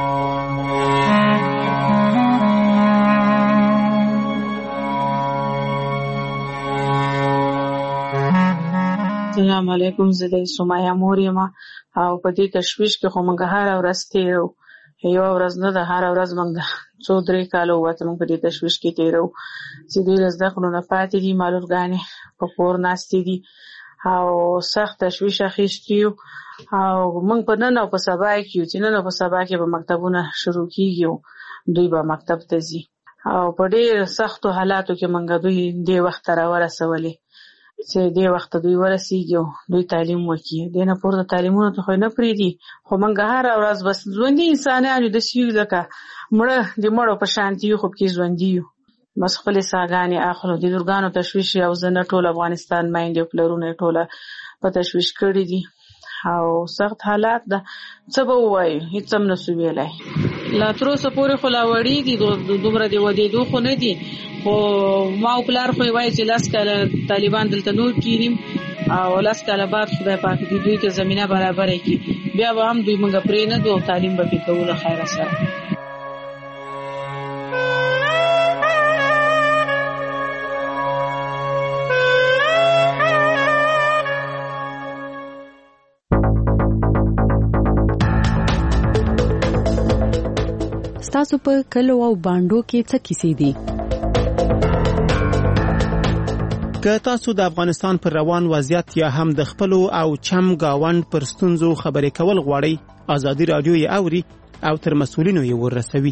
السلام علیکم، زه د سمیه مور یم او په دې تشویش کې خو موږ هره ورځ تېرو، یوه ورځ نه ده، هره ورځ موږ څو درې کاله ووته موږ په دې تشویش کې تېرو چې دوی له زده کړو نه پاتې دي، معلولګانې په کور ناستې دي او سخت تشویش اخیستي یو او موږ په نن او په سبا کې یو چې نن او په سبا کې به مکتبونه شروع کېږي او دوی به مکتب ته ځي او په ډېر سختو حالاتو کې موږ دوی دې وخت ته راورسولې چې دې وخت دوی ورسېږي او دوی تعلیم وکړي. دې نه پورته تعلیمونو ته خو یې نه پرېږدي، خو موږ هره ورځ بس ژوندي انسانان یو، داسې یو لکه مړه د مړو په شانتي یو، خو پکې ژوندي یو، بس خپلې ساګانې اخلو. د لورګانو تشویش او زه نه ټول افغانستان میندې او پلرونه یې ټوله په تشویش کړي دي او سخت حالات ده. څه به ووایو، هېڅ هم نسو ویلی. لا تر اوسه پورې خو لا وړي دي، دومره د ودېدو خو نه دي، خو ما او پلار خو یې وایي چې لس کاله طالبان دلته نور کېنیم او لس کاله بعد خدای پاک دې دوی ته زمینه برابره کړي، بیا به هم دوی موږ پرې نه دو او تعلیم به پرې کوو له خیره سره. ستاسو په کلو او باندو کې څه کیسې دي؟ که تاسو د افغانستان پر روان وضعیت یا هم د خپلو او چم گاوند پر ستونزو خبرې کول غواړئ، ازادي راډیو یې اوري او تر مسؤلینو یې ورسوي.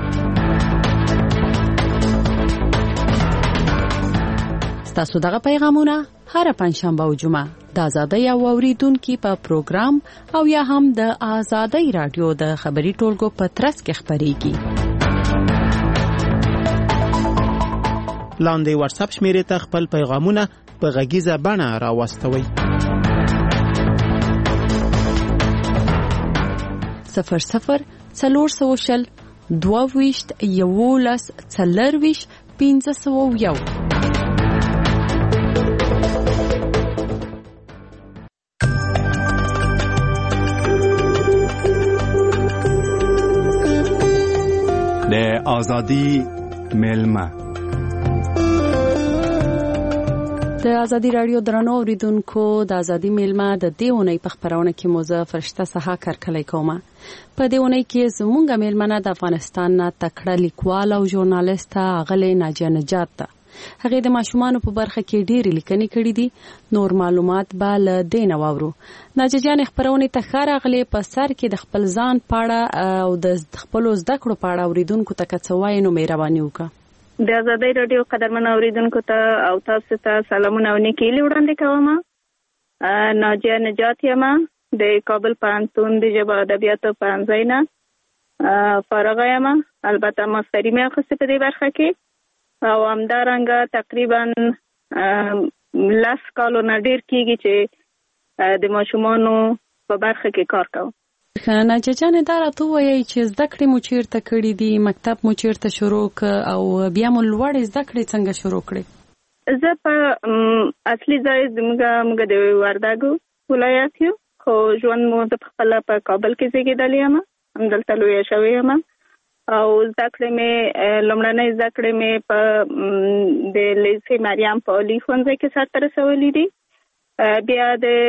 ستاسو دغه پیغامونه هر پنځشنبه او جمعه د ازادۍ او اوریدونکو په پروګرام او یا هم د ازادۍ راډیو د خبري ټولګو په ترڅ کې خبريږي. لاندې واتس اپ شمیرې ته خپل پیغامونه په غږیزه بڼه راوستوئ. صفر صفر څلور سوه شل دوه ویشت یولس څلرویشت پنځه سوه یو. د ازادي ملما د ازادي راډیو درنو اوریدونکو، د ازادي ملما د دیونې په خبرونه کې موزه فرشته سها کارکلای کومه. په دیونې کې زمونږ ملمنه د افغانستان نه تکړه لیکوال او ژورنالیست غلې ناجیه نجات ده. هغه د ماشومان په برخه کې ډېری لیکنې کړې دي. نور معلومات به له دې نه واورو. ناجیه جان خبرونه ته خاره غلې په سر کې د خپل ځان پاړه او د خپل زده کړو پاړه اوریدونکو ته کڅوای نو مهرباني وکړه. د ازادۍ راډیو قدرمن اوریدونکو ته او تاسو ته سلامونه او نیکي وړاندې کوم. ناجیه نجات یم د کابل پوهنتون د ژبې او ادبیاتو پوهنځي نه فارغه یم. البته ماستري مې اخیستې په دې برخه کې او همدارنګه تقریبا لس کالو نه ډېر کېږي چې د ماشومانو په برخه کې کار کوم. ناجیه جانې دا راته ووایئ چې زده کړې مو چېرته کړي دي، مکتب مو چېرته شروع کړ او بیا مو لوړې زده کړې څنګه شروع کړې؟ زه په اصلي ځای زموږ موږ د وردګو ولایت یو، خو ژوند مو د خپله په کابل کې زیږېدلې یم، همدلته لویه شوې یم او زده کړې مې لومړنۍ زده کړې مې په د لیسې مریم په عالي ښوونځي کې سرته رسولي دي. بیا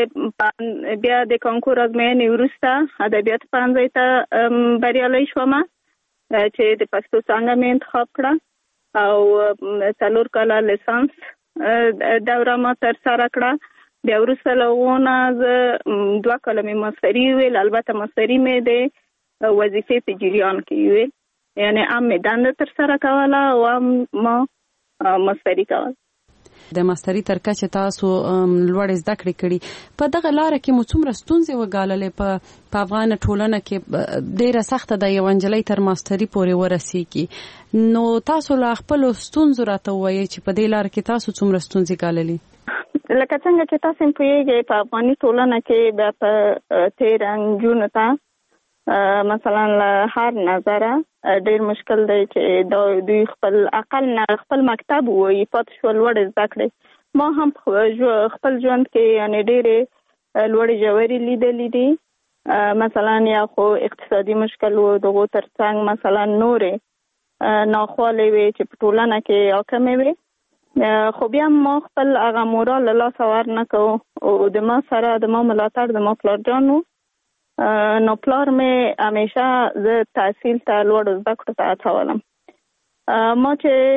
د بیا د کانکور ازموینې وروسته ادبیاتو پوهنځي ته بریالی شوم چې د پښتو څانګه مې انتخاب کړه او څلور کاله لیسانس دوره ما ترسره کړه. بیا وروسته له هغو نه زه دوه کاله مې ماستري ویل، البته ماستري مې د وظیفې په جریان کې ویل، یعنی هم مې دنده ترسره کوله او هم ما ماستري کوله. د ماستري تر کچې تاسو لوړې زده کړې کړي، په دغه لاره کې مو څومره ستونزې وګاللې؟ په په افغان ټولنه کې ډېره سخته ده یو نجلۍ تر ماستري پورې ورسېږي، نو تاسو له خپلو ستونزو راته ووایئ چې په دې لاره کې تاسو څومره ستونزې ګاللې؟ لکه څنګه چې تاسو پوهیږئ په افغاني ټولنه کې بیا په تېر نجونو ته مثلا له هر نظره ډېر مشکل دی چې دوی خپل اقل نه خپل مکتب ووایي پاتې شول لوړې زده کړې. ما هم خپل ژوند کې یعنې ډېرې لوړې ژورې لیدلې دي، مثلا یا خو اقتصادي مشکل و، دغو تر څنګ مثلا نورې ناخوالې وې چې په ټولنه کې حاکمې وې، خو بیا ما خپل هغه مورال له لاسه ورنه کوو او د ما سره د ما ملاتړ د ما پلارجان و، نو پلار مې همیشه زه تحصیل ته لوړو زده کړو ته هڅولم. ما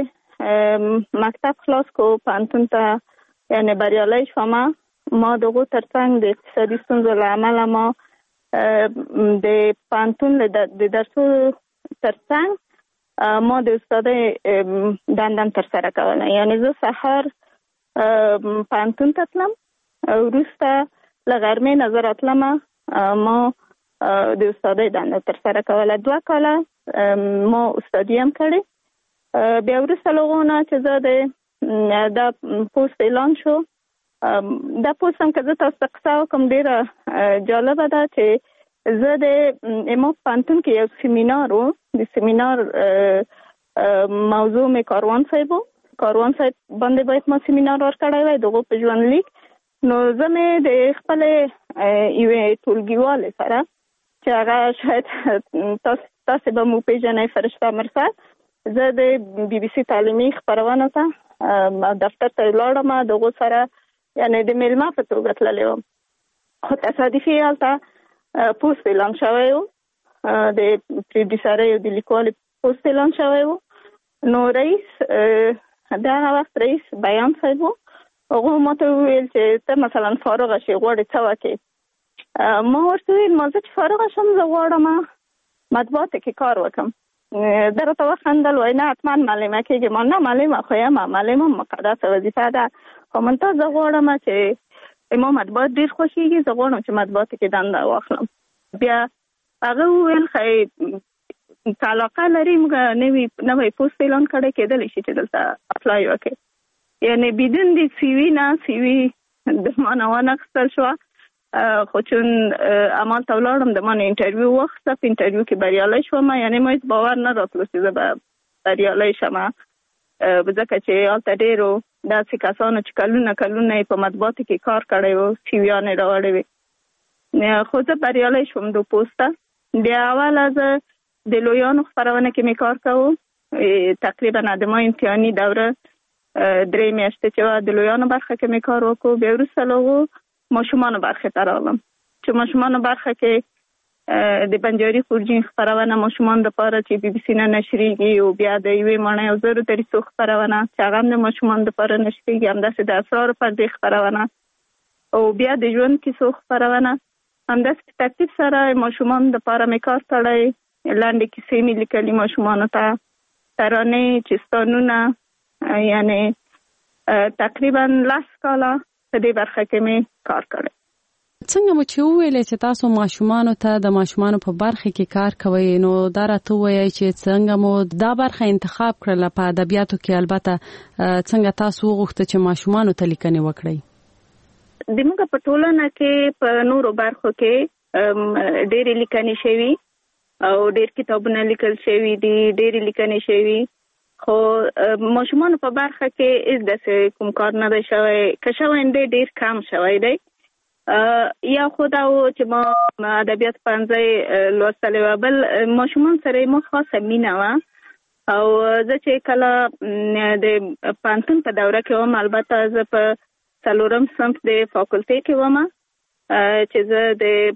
چې مکتب خلاص کو پوهنتون ته یعنې بریالی شوم، ما د هغو تر څنګ د اقتصادي ستونزو له امله ما د پوهنتون د درسو تر څنګ ما د استادۍ دنده ترسره کوله، یعنې زه سهار پوهنتون ته تلم، وروسته له غرمې نه زه راتلم ما د استادۍ دنده ترسره کوله. دوه کاله ما استادي هم کړې. بیا وروسته له هغو نه چې زه د دا پوسټ اعلان شو، دا پوسټ هم که زه تاسو ته قصه وکړم ډېره جالبه ده چې زه د ما پوهنتون کې یو سیمینار و، د سیمینار موضوع مې کاروان صاحب و، کاروان صاحب باندې باید ما سیمینار ورکړی وی د هغو په ژوند لیک. نو زه مې د خپلې یوې ټولګیوالې سره چې هغه شاید تاسې به مو پېژنئ فرشته مرسد، زه د بي بي سي تعلیمي خپرونه ته دفتر ته ولاړم، د هغو سره یعنې د میلمه په توګه تللی وم، خو تصادفي هلته پوسټ اعلان شوی و، د پروډیوسرۍ او د لیکوالې پوسټ اعلان شوی و. نو رئیس د هغه وخت رئیس بیان صاحب و، هغه ما ته وویل چې ته مثلا فارغه شې غواړې څه وکړې؟ ما ورته وویل ما زه چې فارغه شم زه غواړم مطبوعاتو کې کار وکړم. ده راته وخندل، وایي نه حتما معلمه کېږې. ما نه معلمه خو یم، معلمه مقدسه وظیفه ده، خو منتها زه غواړم چې ما مطبوعات ډېر خوښېږي، زه غواړم چې مطبوعاتو کې دنده واخلم. بیا هغه وویل ښایي که علاقه لري موږ نوی نوی پوسټ اعلان کړی، کېدلی شي چې دلته اپلای وکړې. یعنی بدون د سیوی نه سیوی د ما نه وانخیستل شوه، خو چون عمل ته ولاړم د ما نه انټرویو واخیسته، په انټرویو کې بریالی شوم. یعنې ما هېڅ باور نه راتلو چې زه به بریالی شم، ځکه چې هلته ډېرو داسې کسانو چې کلونه کلونه یې په مطبوعاتو کې کار کړی و سیویانې راوړې وې، خو زه بریالی شوم د پوسټه. بیا اوله زه د لویانو خپرونه کې مې کار کوو، تقریبا د ما امتحاني دوره درې میاشتې چې وه د لویانو برخه کې مې کار وکړو. بیا وروسته له هغو ماشومانو برخې ته راغلم، چې ماشومانو برخه کې د بنجاري خورجین خپرونه ماشومانو دپاره چې بي بي سي نه نشریږي، او بیا د یوې ماڼۍ او زرو دریڅو خپرونه چې هغه هم د ماشومانو دپاره نشریږي، همداسې د اسرارو پردې خپرونه، او بیا د ژوند کیسو خپرونه. همداسې په ترتیب سره ماشومانو دپاره مې کار کړی، لنډې کیسې مې لیکلي ماشومانو ته، ترانې، چستانونه، یعنې تقریبا لس کاله په دې برخه کې مې کار کړی. څنګه مو چې وویلې چې تاسو ماشومانو ته د ماشومانو په برخه کې کار کوئ، نو دا راته وایي چې څنګه مو دا برخه انتخاب کړل په ادبیاتو کې؟ البته څنګه تاسو وغوښته چې ماشومانو ته لیکنې وکړئ؟ د موږ په ټولنه کې په نورو برخو کې ډېرې لیکنې شوي او ډېر کتابونه لیکل شوي دي، ډېرې لیکنې شوي، خو ماشومانو په برخه کې هیڅ داسې کوم کار نه دی شوی. که شوی دی ډېر کم شوی دی. یا خو دا و چې ما ادبیات پوهنځی لوستلی وه، بل ماشومان سره یې ما خاصه مینه وه. او زه چې کله د پوهنتون په دوره کې وم، البته زه په څلورم صنف د فاکولټۍ کې وم، چې زه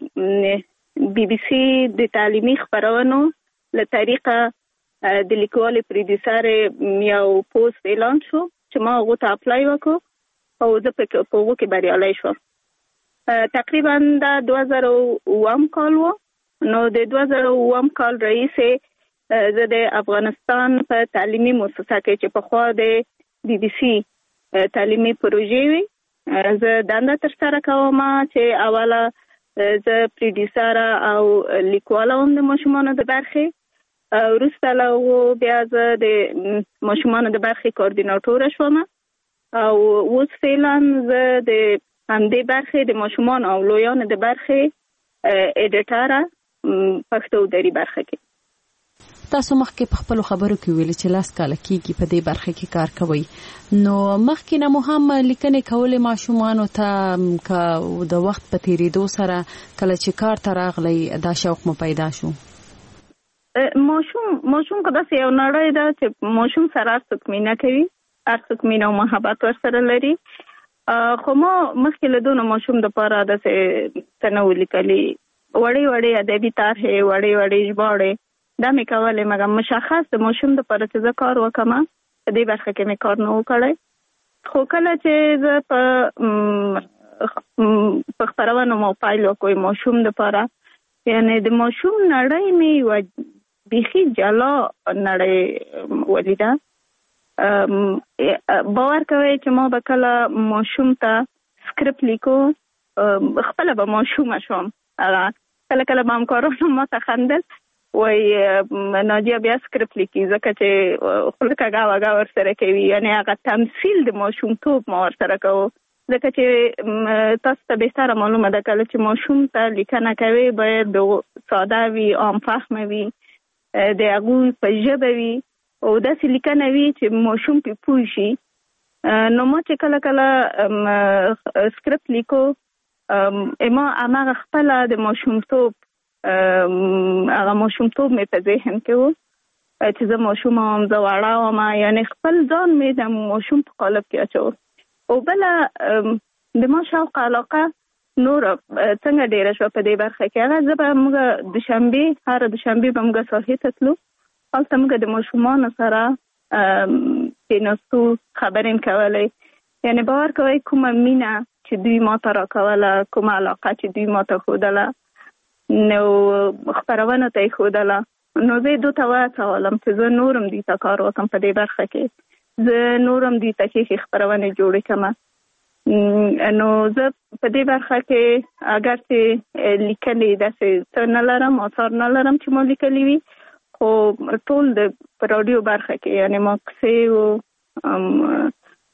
د بی بي سي د تعلیمي خپرونو له طریقه د لیکوالې پروډیوسر یو پوسټ اعلان شو چې ما هغو ته اپلای وکړو او زه په هغو کې بریالی شوم. تقریبا دا دوه زره اووم کال و. نو د دوه زره اووم کال رئیسې زه د افغانستان په تعلیمي مؤسسه کې چې پخوا د بی بي سي تعلیمي پروژې وي، زه دنده ترسره کوم چې اوله زه پروډیوسر او لیکواله وم د ماشومانو د برخې. وروسته له هغو بیا زه د ماشومانو د برخې کوارډیناټوره شوم او اوس فعلا زه د همدې برخې د ماشومان او لویانو د برخې اډیټره پښتو دري برخه کې. تاسو مخکې په خپلو خبرو کې ویلي چې لاس کاله کېږي په دې برخه کې کار کوئ، نو مخکې نه مو هم لیکنې کولې ماشومانو ته؟ که د وخت په تېرېدو سره کله چې کار ته راغلی دا شوق مو پیدا شو؟ ماشوم ماشوم که داسې یو نړۍ ده چې ماشوم سره هر څوک مینه کوي، هر څوک مینه او محبت ورسره لري. خو ما مخکې له دونه ماشوم دپاره داسې څه نه و لیکلي، وړې وړې ادبي طرحې، وړې وړې ژباړې دا مې کولې، مګر مشخص د ماشوم دپاره چې زه کار وکړم په دې برخه کې مې کار نه و کړی. خو کله چې زه په په خپرونو مو پیل وکړو ماشوم دپاره، یعنې د ماشوم نړۍ مې یوه بیخي جلا نړۍ ولیده. باور کوي چې ما به کله ماشوم ته سکرپټ لیکو، خپله به ماشومه شوم. کله کله به همکارانو ما ته خندل، وایي ناجیه بیا سکرپټ لیکي، ځکه چې خوله کږه وږه ورسره کوي. یعنې هغه تمثیل د ماشومتوب ما ورسره کوو، ځکه چې تاسو ته بهتره معلومه ده کله چې ماشوم ته لیکنه کوي باید ساده وي، عام فهمه وي، د هغوی په ژبه وي او داسې لیکنه وي چې ماشوم پې پوه شي. نو ما چې کله کله سکرپټ لیکو، ما هماغه خپله د ماشومتوب هغه ماشومتوب مې په ذهن کې و چې زه ماشومه وم، زه وړه وم، یعنې خپل ځان مې د ماشوم په قالب کې اچو. او بله د ما شوق علاقه نور څنګه ډېره شوه په دې برخه کې. هغه زه به موږ د شنبې هره د شنبې به موږ ساحې ته تلو، هلته موږ د ماشومانو سره کېناستو، خبرې مې کولې. یعنې باور کوئ کومه مینه چې دوی ما ته راکوله، کومه علاقه چې دوی ما ته ښودله، نو خپرونو ته یې ښودله. نو زه یې دوی ته وهڅولم چې زه نور هم دوی ته کار وکړم په دې برخه کې، زه نور هم دوی ته ښې ښې خپرونې جوړې کړم. نو زه په دې برخه کې اگر چې لیکنې داسې څه نه لرم، آثار نه لرم چې ما لیکلي وي، خو ټول د په راډیو برخه کې یعنې ما کیسې و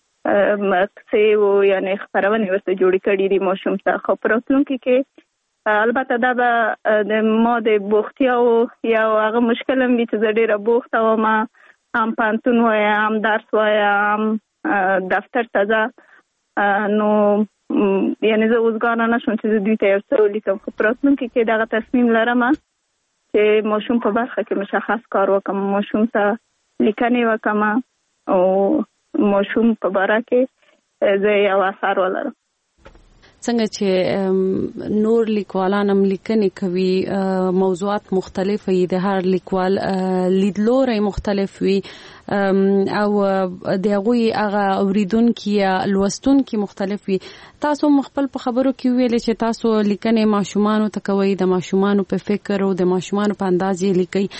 کیسې و یعنې خپرونې ورته جوړې کړي دي ماشوم ته. خو په راتلونکي کې البته دا به د ما د بوختیاو یا هغه مشکل هم وي چې زه ډېره بوخته وم، هم پوهنتون وایم، هم درس وایم، هم دفتر ته ځه. نو یعنې زه اوسګاره نه شوم چې زه دوی ته یو څه ولیکم. خو په راتلونکي کې دغه تصمیم لرم چې ماشوم په برخه کې مشخص کار وکړم، ماشوم ته لیکنې وکړم او ماشوم په باره کې زه یو اثر ولرم. څنګه چې نور لیکوالان هم لیکنې کوي، موضوعات مختلف وي، د هر لیکوال لیدلوری مختلف وي، او د هغوی هغه اوریدونکي یا لوستونکي مختلف وي. تاسو مخبل په خبرو کې ویل چې تاسو لیکنې ماشومانو ته کوي، د ماشومانو په فکر او د ماشومانو په انداز یې لیکي.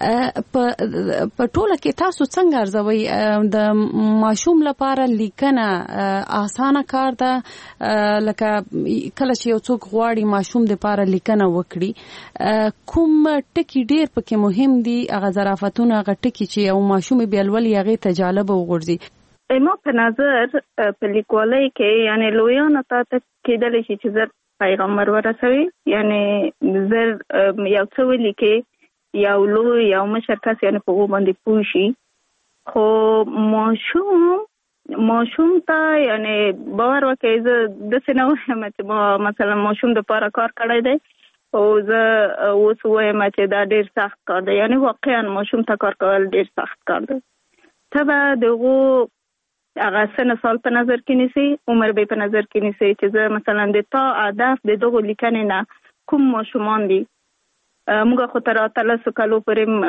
په ټوله کې تاسو څنګه ارزوي د ماشوم لپاره لیکنه آسانه کار ده؟ لکه کله چې یو څوک غواړي ماشوم د لپاره لیکنه وکړي، کوم ټکی ډیر پکې مهم دي؟ هغه ظرافتونه، هغه ټکی چې یو ماشوم بیا لولي هغه ته جالب وګرځي. ما په نظر په لیکوالۍ کې یعنی لویانو ته کېدلی شي چې زر پیغام ورسوي، یعنی زر یو څه ولیکي، یو لوی یو مشر کس یعنی په هغو باندې پوه شي. خو ماشوم ماشوم ته یعنی باور وکړئ، زه داسې نه وایم چې ما مثلا ماشوم دپاره کار کړی دی او زه اوس وایم چې دا ډېر سخت کار دی. یعنی واقعا ماشوم ته کار کول ډېر سخت کار دی. ته به د هغو هغه سن سال په نظر کې نیسي، عمر به په نظر کې نیسي چې زه مثلا د تا هدف د دغو لیکنې نه کوم ماشومان دي. موږ خو تر اتلسو کالو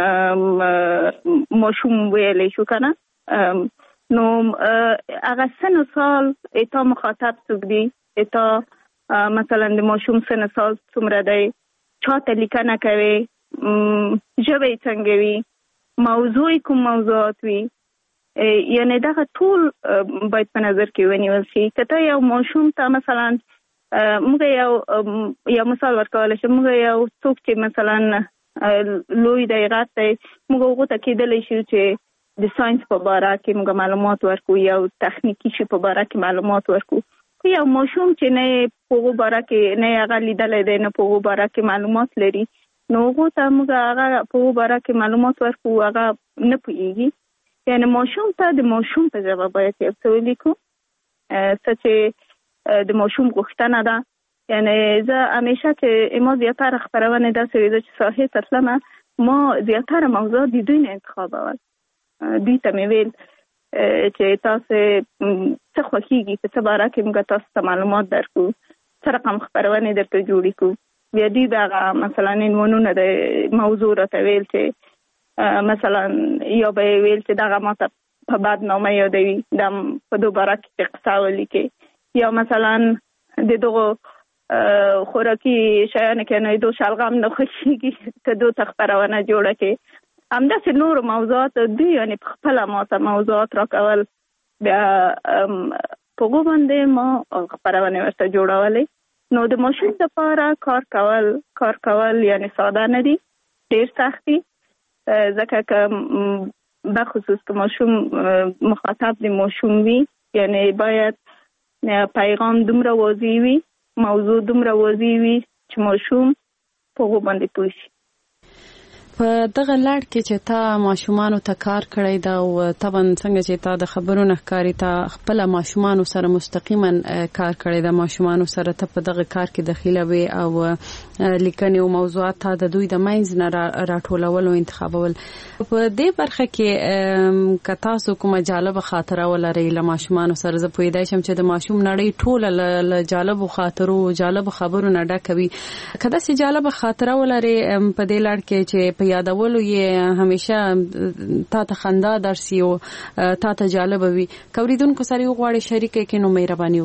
پورې ماشوم ویلی شو که نه، نو هغه سن و سال اتا مخاطب څوک دي، اتا مثلا د ماشوم سن سال څومره دی، چاته لیکنه کوي، ژبه یې څنګه وي، موضوع کوم موضوعات وي، یعنی دغه ټول باید په نظر کې ونیول شي. که ته یو ماشوم ته مثلا موږ یو یو مثال ورکولی شو، موږ یو څوک چې مثلا لوی دی غټ دی، موږ هغو ته کېدلی شو چې د ساینس په باره کې موږ معلومات ورکو، یو تخنیکي شي په باره کې معلومات ورکو. یو ماشوم چې نه په هغو باره کې نه هغه لیدلی دی، نه په هغو باره کې معلومات لري، نو هغو ته موږ هغه په هغو باره کې معلومات ورکو، هغه نه پوهېږي. یعنی ماشوم ته د ماشوم په ژبه باید یو څه ولیکو، څه چې د ماشوم غوښتنه ده. یعنی زه همیشه چې ما زیاتره خپرونې داسې وي، زه چې ساحې ته تلمه ما زیاتره موضوعات د دوی نه انتخابول. دوی ته مې ویل چې تاسو څه خوښېږي، په څه باره کې موږ تاسو ته معلومات درکو، څه رقم خپرونې درته جوړې کړو. بیا دوی به هغه مثلا عنوانونه د موضوع راته ویل چې مثلا یا به یې ویل چې دغه ماته په بدنامه یادوي، دا په دو باره کې قصه ولیکي، یا مثلا د دغو خوراکي شیانو کې نه دو شلغم نه خوښېږي که دو ته خپرونه جوړه کړي. همداسې نور موضوعات دوی یعنی په خپله ماته موضوعات راکول، بیا په هغو باندې ما خپرونې ورته جوړولې. نو د ماشوم لپاره کار کول کار کول یعنی ساده نه دي، ډېر سخت دي، ځکه که بخصوص که ماشوم مخاطب د ماشوم وي، یعنی باید پیغام دومره واضح وي، موضوع دومره واضح وي چې ماشوم په هغو باندې پوه شي. په دغه لړ کې چې تا ماشومانو ته کار کړی دا او طبعا څنګه چې تا د خبرونو ښکاري تا خپل ماشومانو سره مستقیما کار کړی دا ماشومانو سره ته په دغه کار کې دخیله وي او لیکنې او موضوعات تا د دوی د منځ نه راټولول او انتخابول. په دې برخه کې که تاسو کومه جالبه خاطره ولرئ له ماشومانو سره، زه پوهېدای شم چې د ماشوم نړۍ ټوله له جالبو خاطرو جالبو خبرو نه ډکه وي. که داسې جالبه خاطره ولرئ په دې لړ کې چې یادولو یې همیشه تا ته خندا درسي او تا ته جالبه وي، که اوریدونکو سره یې وغواړئ شریکه کړئ نو مهرباني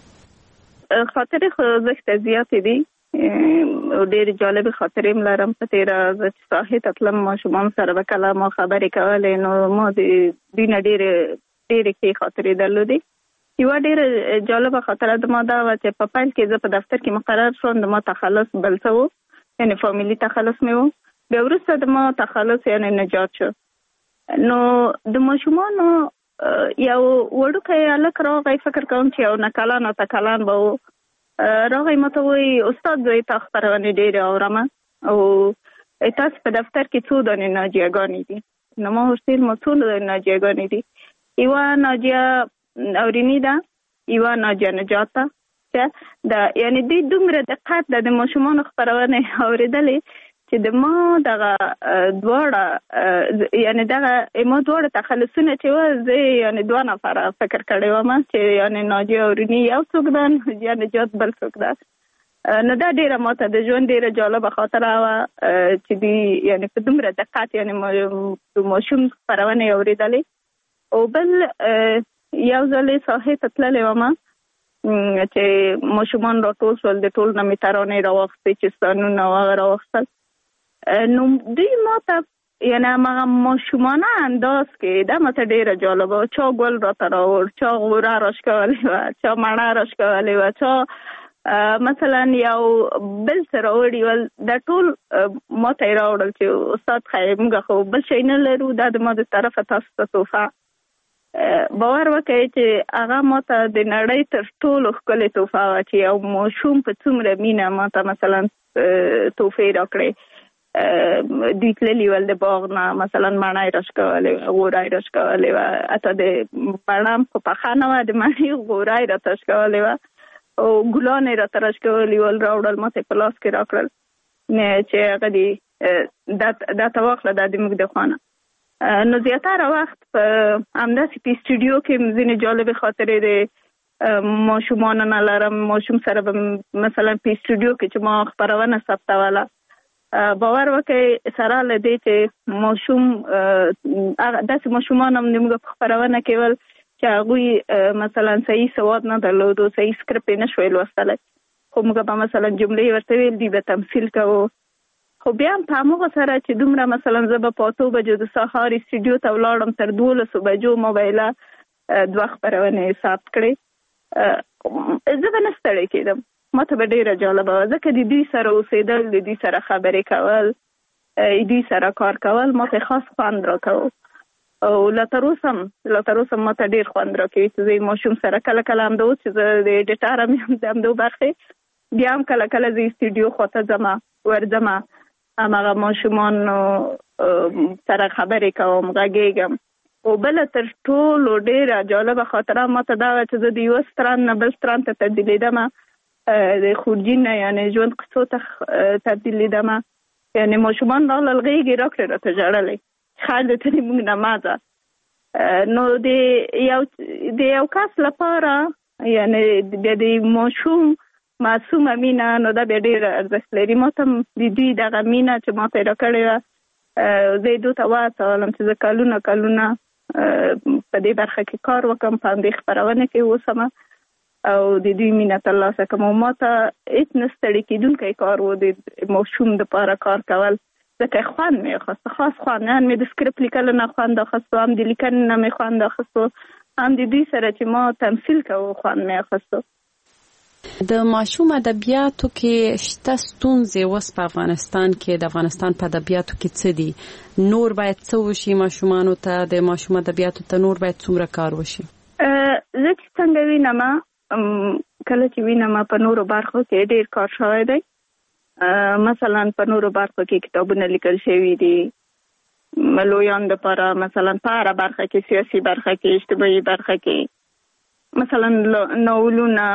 وکړه. خاطرې خو زښته زیاتې دي، ډېرې جالبې خاطرې م لرم. په تېره زه چې ساحې ته تلم ماشومان سره به کله ما خبرې کولې، نو ما د دوی نه ډېرې ډېرې ښې خاطرې درلودې. یوه ډېره جالبه خاطره د ما دا وه چې په پیل کې زه په دفتر کې مقرر شوم، د ما تخلص بل څه و، یعنې فامیلي تخلص مې و. بیا وروسته د ما تخلص یعنی نجات شو. نو د ماشومانو یو وړوکی هلک راغی، فکر کوم چې یو نه کلن اته کلن به و، راغی ما ته وایي استاد زه تا خپرونې ډېرې اورم او تاسو په دفتر کې څو دانې ناجیهګانې دي. نو ما ورته ویل ما څو دانې ناجیهګانې دي، یوه ناجیه اوریني ده، یوه ناجیه نجات ده. یعنی دوی دومره دقت ده د ماشومانو خپرونې اورېدلې چې د ما دغه دواړه یعنی دغه ما دواړه تخلصونه چې وه زه یعنی دوه نفره فکر کړی وم چې یعنی ناجیه اوریني یو څوک ده، ناجیه نجات بل څوک ده. نو دا ډیره ماته د ژوند ډیره جالبه خاطره وه چې دی یعنی په دومره دقت یعنی ماشوم خپرونې اورېدلې. او بل یو ځل ساحې ته تللې وم چې ماشومان راټول شول، د ټول نه مې ترانې راواخیستې چې ستانونه هغه راواخیستل. نو دوی ماته یعنی هغه ماشومانه انداز کې دا ماته ډیره جالبه وه. چا ګل راته راوړ، چا غوره راښکولې وه، چا مڼه راښکولې وه، چا مثلا یو بل څه راوړي ول. دا ټول ما ته یې راوړل چې استاد خیر موږ خو بل شی نه لرو، دا د ما د طرفه تاسو ته تحفه. باور وکړئ چې هغه ما ته د نړۍ تر ټولو ښکلې تحفه وه چې یو ماشوم په څومره مینه ما ته مثلا تحفې راکړې. دوی تللي ول د باغ نه مثلا مڼه یې راښکولې وه، غوره یې راښکولې وه، حتی د مڼه خو پخه نه وه، د مڼې غوره یې راته راښکولې وه او ګلان یې راته راښکولي ول، راوړل ما ته په لاس کې راکړل چې هغه دې دا ته واخله، دا د موږ د خوا نه. نو زیاتره وخت په همداسې په سټوډیو کې ځینې جالبې خاطرې د ماشومانو نه لرم. ماشوم سره به مثلا په سټوډیو کې چې ما خپرونه ثبتوله، باور وکړئ سره له دې چې ماشوم داسې ماشومان هم موږ په خپرونه کې ول چې هغوی مثلا صحیح سواد نه درلودو، صحیح سکرپ یې نه شوی لوستلی، خو موږ به مثلا جملې ورته ویل دي به تمثیل کوو. خو بیا هم په همغه سره چې دومره مثلا زه به په اتو بجو د سهار سټوډیو ته ولاړم، تر دولسو بجو ما به یې دوه خپرونې ثبت کړې، زه به نه ستړې کېدم. ما ته به ډېره جالبه وه ځکه د دوی سره اوسېدل، د دوی سره خبرې کول، دوی سره کار کول ما ته خاص خوند راکوه. او لا تر اوسه هم لا تر اوسه ما ته ډېر خوند راکوي چې زه ماشوم سره کله کله همدا اوس چې زه د ایډیټر هم یم د همدو برخې، بیا هم کله کله زه سټوډیو خواته ځم ورځم، هماغه ماشومانو سره خبرې کوم، غږېږم. او بله تر ټولو ډېره جالبه خاطره ما ته دا وه چې زه د یوه ستران نه بل ستران ته تبدیلېدم، د خورجین نه یعنې ژوند قصو ته تبدیلېدم. یعنې ماشومان راغلل غېږې راکړې راته ژړلی خیر د ته موږ نه مازه. نو د یو د یو کس لپاره یعنې بیا د ماشوم معصومه مینه نو دا بیا ډېره ارزښت لري. ما ته د دوی دغه مینه چې ما پیدا کړې وه، زه یې دوی ته وهڅولم چې زه کلونه کلونه په دې برخه کې کار وکړم، په همدې خپرونه کې اوسم او د دوی مینه ترلاسه کړم. او ما ته هېڅ نه ستړي کېدونکی کار و د ماشوم دپاره کار کول، ځکه خوند مې اخیسته، خاص خوند. هم مې د سکرپ لیکلو نه خوند اخیستو، هم د لیکنې نه مې خوند اخیستو، هم د دوی سره چې ما تمثیل کوو خوند مې اخیستو. د ماشوم ادبیاتو کې شته ستونزې اوس په افغانستان کې، د افغانستان په ادبیاتو کې څه دي؟ نور باید څه وشي ماشومانو ته؟ د ماشوم ادبیاتو ته نور باید څومره کار وشي؟ زه چې څنګه وینم، کله چې وینم په نورو برخو کې ډېر کار شوی دی. مثلا په نورو برخو کې کتابونه لیکل شوي دي لویان دپاره، مثلا په هره برخه کې، سیاسي برخه کې، اجتماعي برخه کې، مثلا ناولونه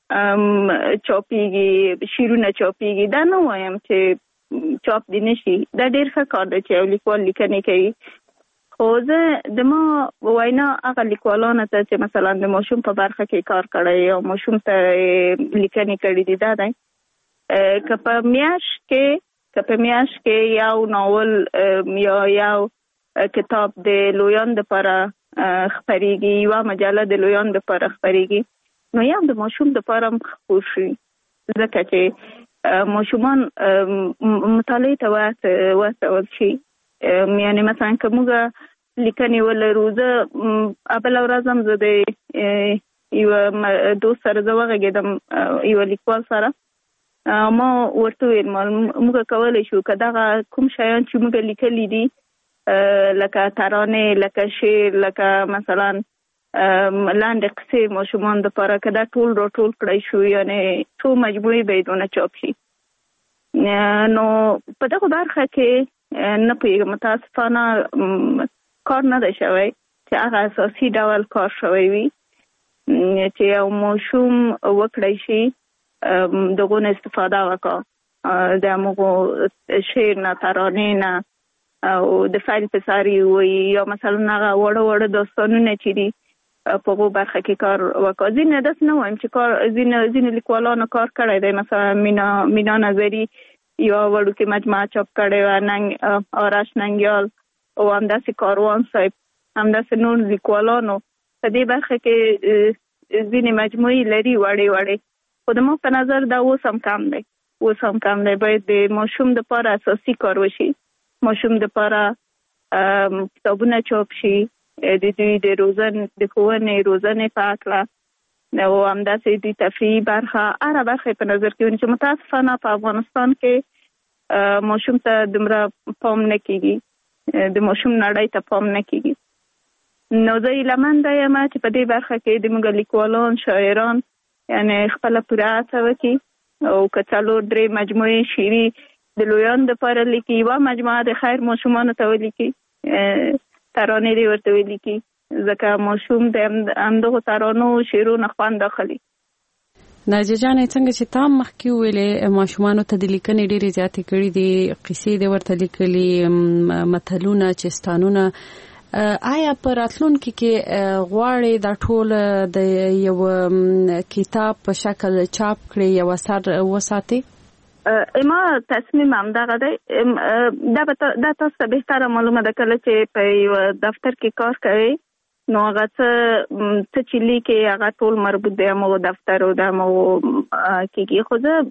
چاپیږي، شعرونه چاپیږي. دا نه وایم چې چاپ دي نشي، دا ډېر ښه کار دی چې یو لیکوال لیکنې کوي. خو زه د ما وینا هغه لیکوالانو ته چې مثلا د ماشوم په برخه کې کار کړی او ماشوم ته لیکنې کړي دي، دا دی که په میاشت کې که په میاشت کې یو ناول یا یو کتاب د لویان دپاره خپریږي، یوه مجله د لویان دپاره خپریږي، نو یو د ماشوم دپاره هم خپور شي، ځکه چې ماشومان مطالعې ته وهڅول شي. یعنې مثلا که موږ لیکنې ولرو، زه بله ورځ هم زه د یوه دوست سره زه وغږېدم، یوه لیکوال سره، ما ورته ویل موږ کولی شو که دغه کوم شیان چې موږ لیکلي دي لکه ترانې، لکه شعر، لکه مثلا لاندې قصې ماشومان دپاره، که دا ټول راټول کړی شو، یعنې څو مجموعې به یې دونه چاپ شي. نو په دغه برخه کې نه پوهېږم، متاسفانه کار نه دی شوی چې هغه اساسي ډول کار شوی وي چې یو ماشوم وکړی شي دغه نه استفاده وکړه، د هغو شعر نه، ترانې نه او د فیل په ساري وایي، یا مثلا هغه وړه وړه داستانونه چې دي په غو برخه کې کار وکړ. ځینې داس نه وایم چې کار ځینې ځینې لیکوالانو کار کړی دی، مثلا مینا مینا نظری یو وړوکې مجموعه چاپ کړې وه، ننګ آرش ننګیال او همداسې کاروان صاحب، همداسې نور لیکوالانو په دې برخه کې ځینې مجموعې لري وړې وړې، خو د ما په نظر دا اوس هم کم دی اوس هم کم دی. باید د ماشوم دپاره اساسي کار وشي، ماشوم دپاره کتابونه چاپ شي، د دوی د روزن د ښوونې روزنې په هکله او همداسې د تفریحي برخه هره برخه په نظر کې ونیسي چې متاسفانه په افغانستان کې ماشوم ته دومره پام نه کېږي، د ماشوم نړۍ ته پام نه کېږي. نو زه هیلهمنده یم چې په دې برخه کې د موږ لیکوالان شاعران یعنې خپله پوره هڅه وکړي او که څلور درې مجموعې شعري د لویانو دپاره لیکي، یوه مجموعه د خیر ماشومانو ته ولیکي، ترانې دې ورته ولیکي، ځکه ماشوم د همدغو ترانو شعرونو خوند اخلي. ناجیه جانې څنګه چې تا مخکې ویلې ماشومانو ته د لیکنې ډېرې زیاتې کړي دي، قصې دې ورته لیکلي، متلونه، چستانونه، آیا په راتلونکي کې غواړې دا ټول د یو کتاب په شکل چاپ کړې، یو اثر وساتې؟ ما تصمیم همدغه دی. دا دا تاسو ته بهتره معلومه ده کله چې په یو دفتر کې کار کوي نو هغه څه څه چې لیکي هغه ټول مربوط دی همغو دفتر او د همغو کېږي. خو زه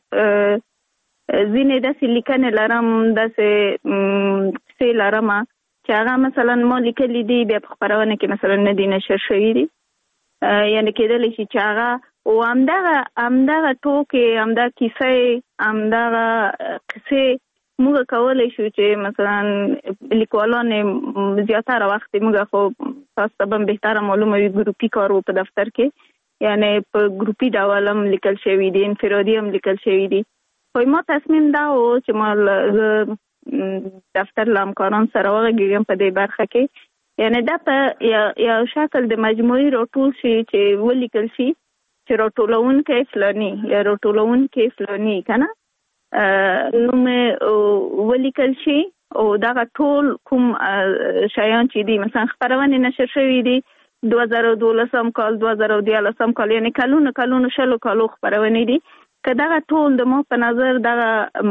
ځینې داسې لیکنې لرم، داسې کیسې لرم چې هغه مثلا ما لیکلي دي، بیا په خپرونه کې مثلا نه دي نشر شوي دي، یعنې کېدلی شي چې هغه او همدغه همدغه ټوکې، همدغه کیسې، همدغه قصې موږ کولی شو چې مثلا لیکوالان زیاتره وخت موږ خو تاسو ته به بهتره معلومه وي ګروپي کار و په دفتر کې، یعنې په ګروپي ډول هم لیکل شوي دي، انفرادي هم لیکل شوي دي. خو ما تصمیم دا و چې ما دفتر له همکاران سره وغږېږم په دې برخه کې، یعنې دا په یو شکل د مجموعې راټول شي چې ولیکل شي چې راټولونکی فلاني یا راټولونکی فلاني که نه نوم ولیکل شي او دغه ټول کوم شیان چې دي مثلا خپرونې نشر شوي دي دوه زره دولسم کال، دوه زره دیارلسم کال، یعنې کلونو کلونو شلو کالو خپرونې دي، که دغه ټول د ما په نظر دغه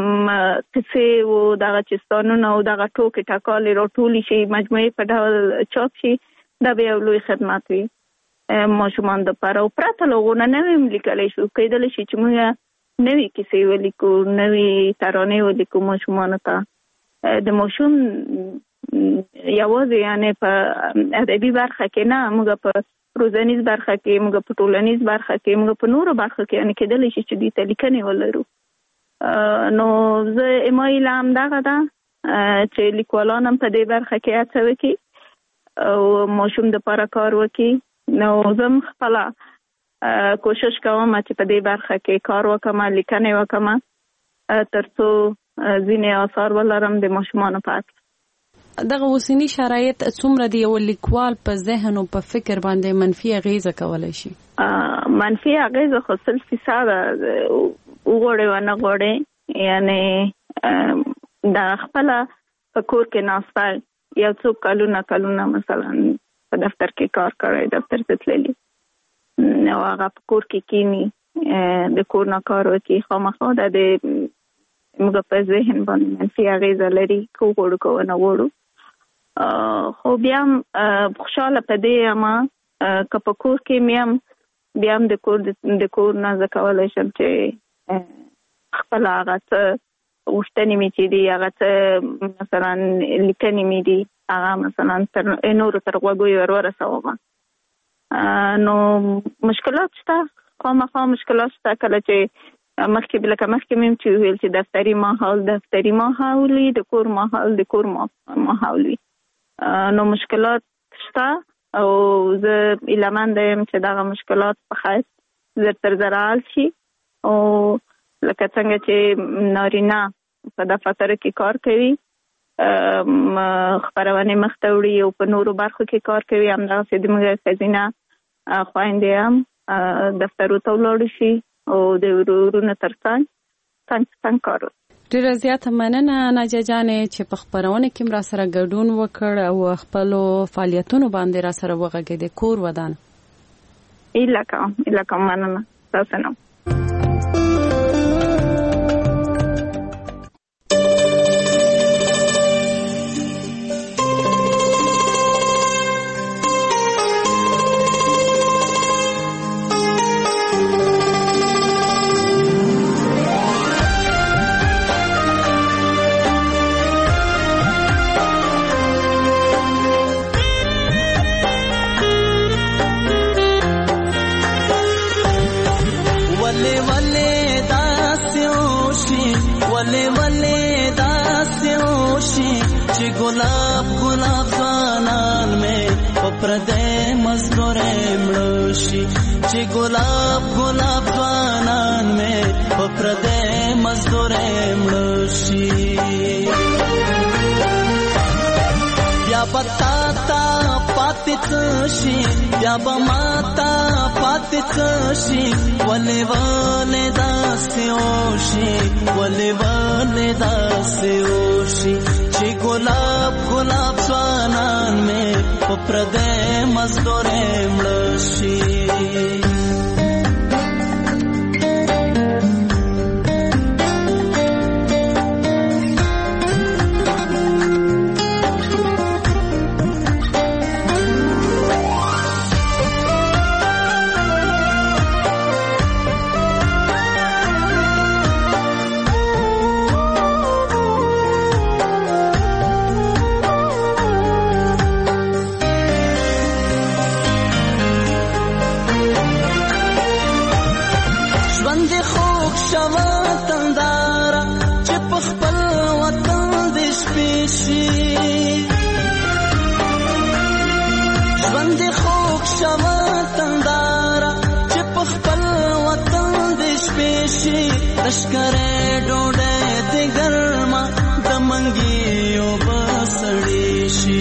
قصې او دغه چستانونه او دغه ټوکې ټکالې راټولې شي، مجموعې په ډول چاپ شي، دا به یو لوی خدمت وي ماشومان دپاره. او پرته له هغو نه نوې هم لیکلی شو، کیدلی شي چې موږ نوې کیسې ولیکو، نوې ترانې ولیکو ماشومانو ته. د ماشوم یوازې یعنې په ادبي برخه کې نه، موږ په روزنیز برخه کې، موږ په ټولنیز برخه کې، موږ په نورو برخو کې یعنې کیدلی شي چې دوی ته لیکنې ولرو. نو زه ما هیله همدغه ده چې لیکوالان هم په دې برخه کې هڅه وکړي او ماشوم دپاره کار وکړي. نو زه خپله کوشش کوم چې په دې برخه کې کار وکړم، لیکنې وکړم، تر څو ځینې آثار ولرم د ماشومانو په اړه. دغه اوسني شرایط څومره د یو لیکوال په ذهن او په فکر باندې منفي اغیزه کولی شي؟ منفي اغیزه خو سل فیصده وغواړې ونه غواړې، یعنې د خپله په کور کې ناستی یو څو کلونه کلونه مثلا په دفتر کې کار کړی، دفتر ته تللی، نو هغه په کور کې کینی د کور نه کار وکړي، خامخا دا د موږ په ذهن باندې منفي اغیزه لري، که وغواړو که ونه غواړو. خو بیا هم خوشحاله په دې یم که په کور کې مې هم بیا هم د کور د کور نه زه کولی شم چې خپله هغه څه غوښتنې مې چې دي، هغه څه مثلا لیکنې مې دي، هغه مثلا تر نورو تر غوږو ور ورسوم. نو مشکلات شته، خامخا مشکلات شته، کله چې مخکې لکه مخکې مې چې ویل چې دفتري ماحول دفتري ماحول وي، د کور ماحول د کور ماحول وي، نو مشکلات شته او زه هیلهمنده یم چې دغه مشکلات په خیر زر تر زره حل شي. او لکه څنګه چې نارینه په دفتر کې کار کوي، خپرونې مخته وړي او په نورو برخو کې کار کوي، همدغسې د موږ ښځینه خویندې هم دفترو ته ولاړې شي او د ورونو تر څنګ څنګ څنګ کار وکړي. ډېره زیاته مننه ناجیه جانې چې په خپرونه کې راسره ګډون وکړ او خپلو فعالیتونو باندې راسره وغږېدې. کور ودان. ایله کوم ایله کوم مننه تاسو نه. गुलाब गुलाब ज़वानान में पप्रदे मज़दूरे मृषि ची गुलाब गुलाब ज़वानान में पप्रदे मज़दूरे मृषि या बताता पातितशी या बमाता पातितशी वले वले दास्योशी वले वले दास्योशी ची गुलाब गुलाब ज़वानान में पप्रदे मज़दूरे मृषि लश्करे डोडे दे गर्मा दमंगियो बसड़ीशी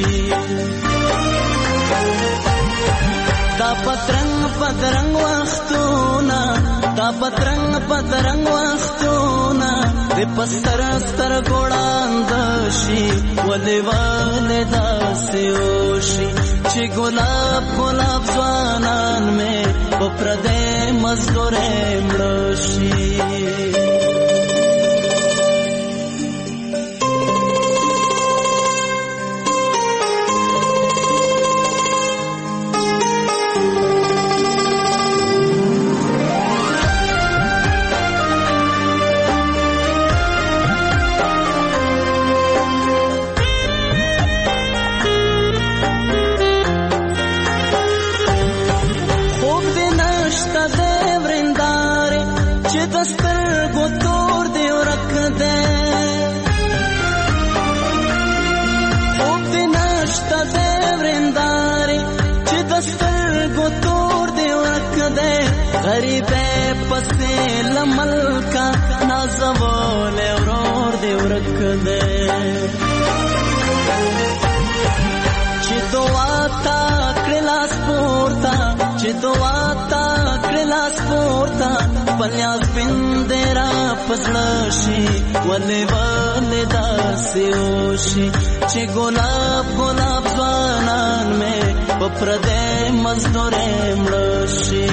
ता पतरंग पतरंग वख्तूना ता पतरंग पतरंग वख्तूना दे पस्तर स्तर गोड़ांदशी वले वाले दास्योशी ची गुलाब गुलाब ज़वानान में पप्रदे मज़दूरे मृषि गरीबे पसे लमल का नाज़वोले और दे रख दे चिदवाता क्लास पोर्ता चिदवाता क्लास पोर्ता पल्यास बिंदेरा पसलशी वले वले दास्योशी ची गुलाब गुलाब ज़वानान में पप्रदे मज़दूरे मृषि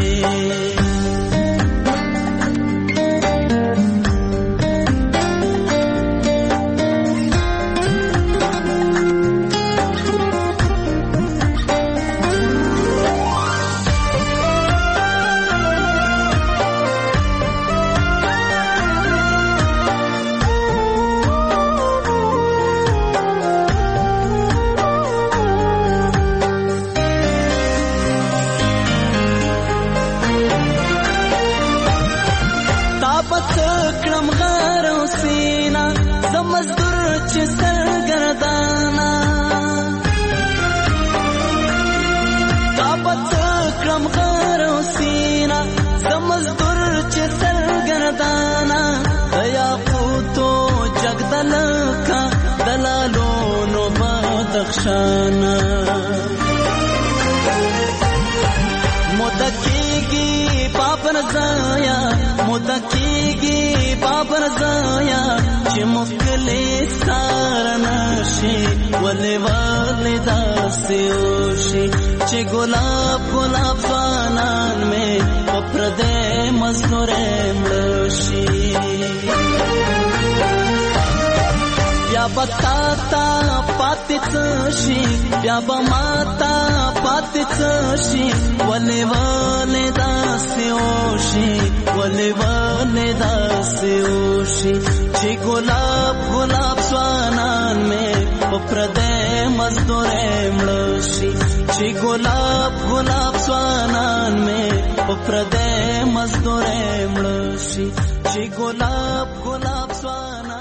दलालोनो मुदकीगी पापन जाया मुदकीगी पापन जाया चिमुकले सारनश شي ولې ولې داسې وشي چې ګلاب ګلاب ځوانان مې په پردې مزدورې مړه شي بیا به تا ته پاتې څه شي بیا به ما ته پاتې څه شي ولې ولې داسې وشي ولې ولې داسې وشي چې ګلاب ګلاب ځوانان مې په پردې مزدورې مړه شي چې ګلاب ګلاب ځوانان مې په پردې مزدورې مړه شي چې ګلاب ګلاب ځوانان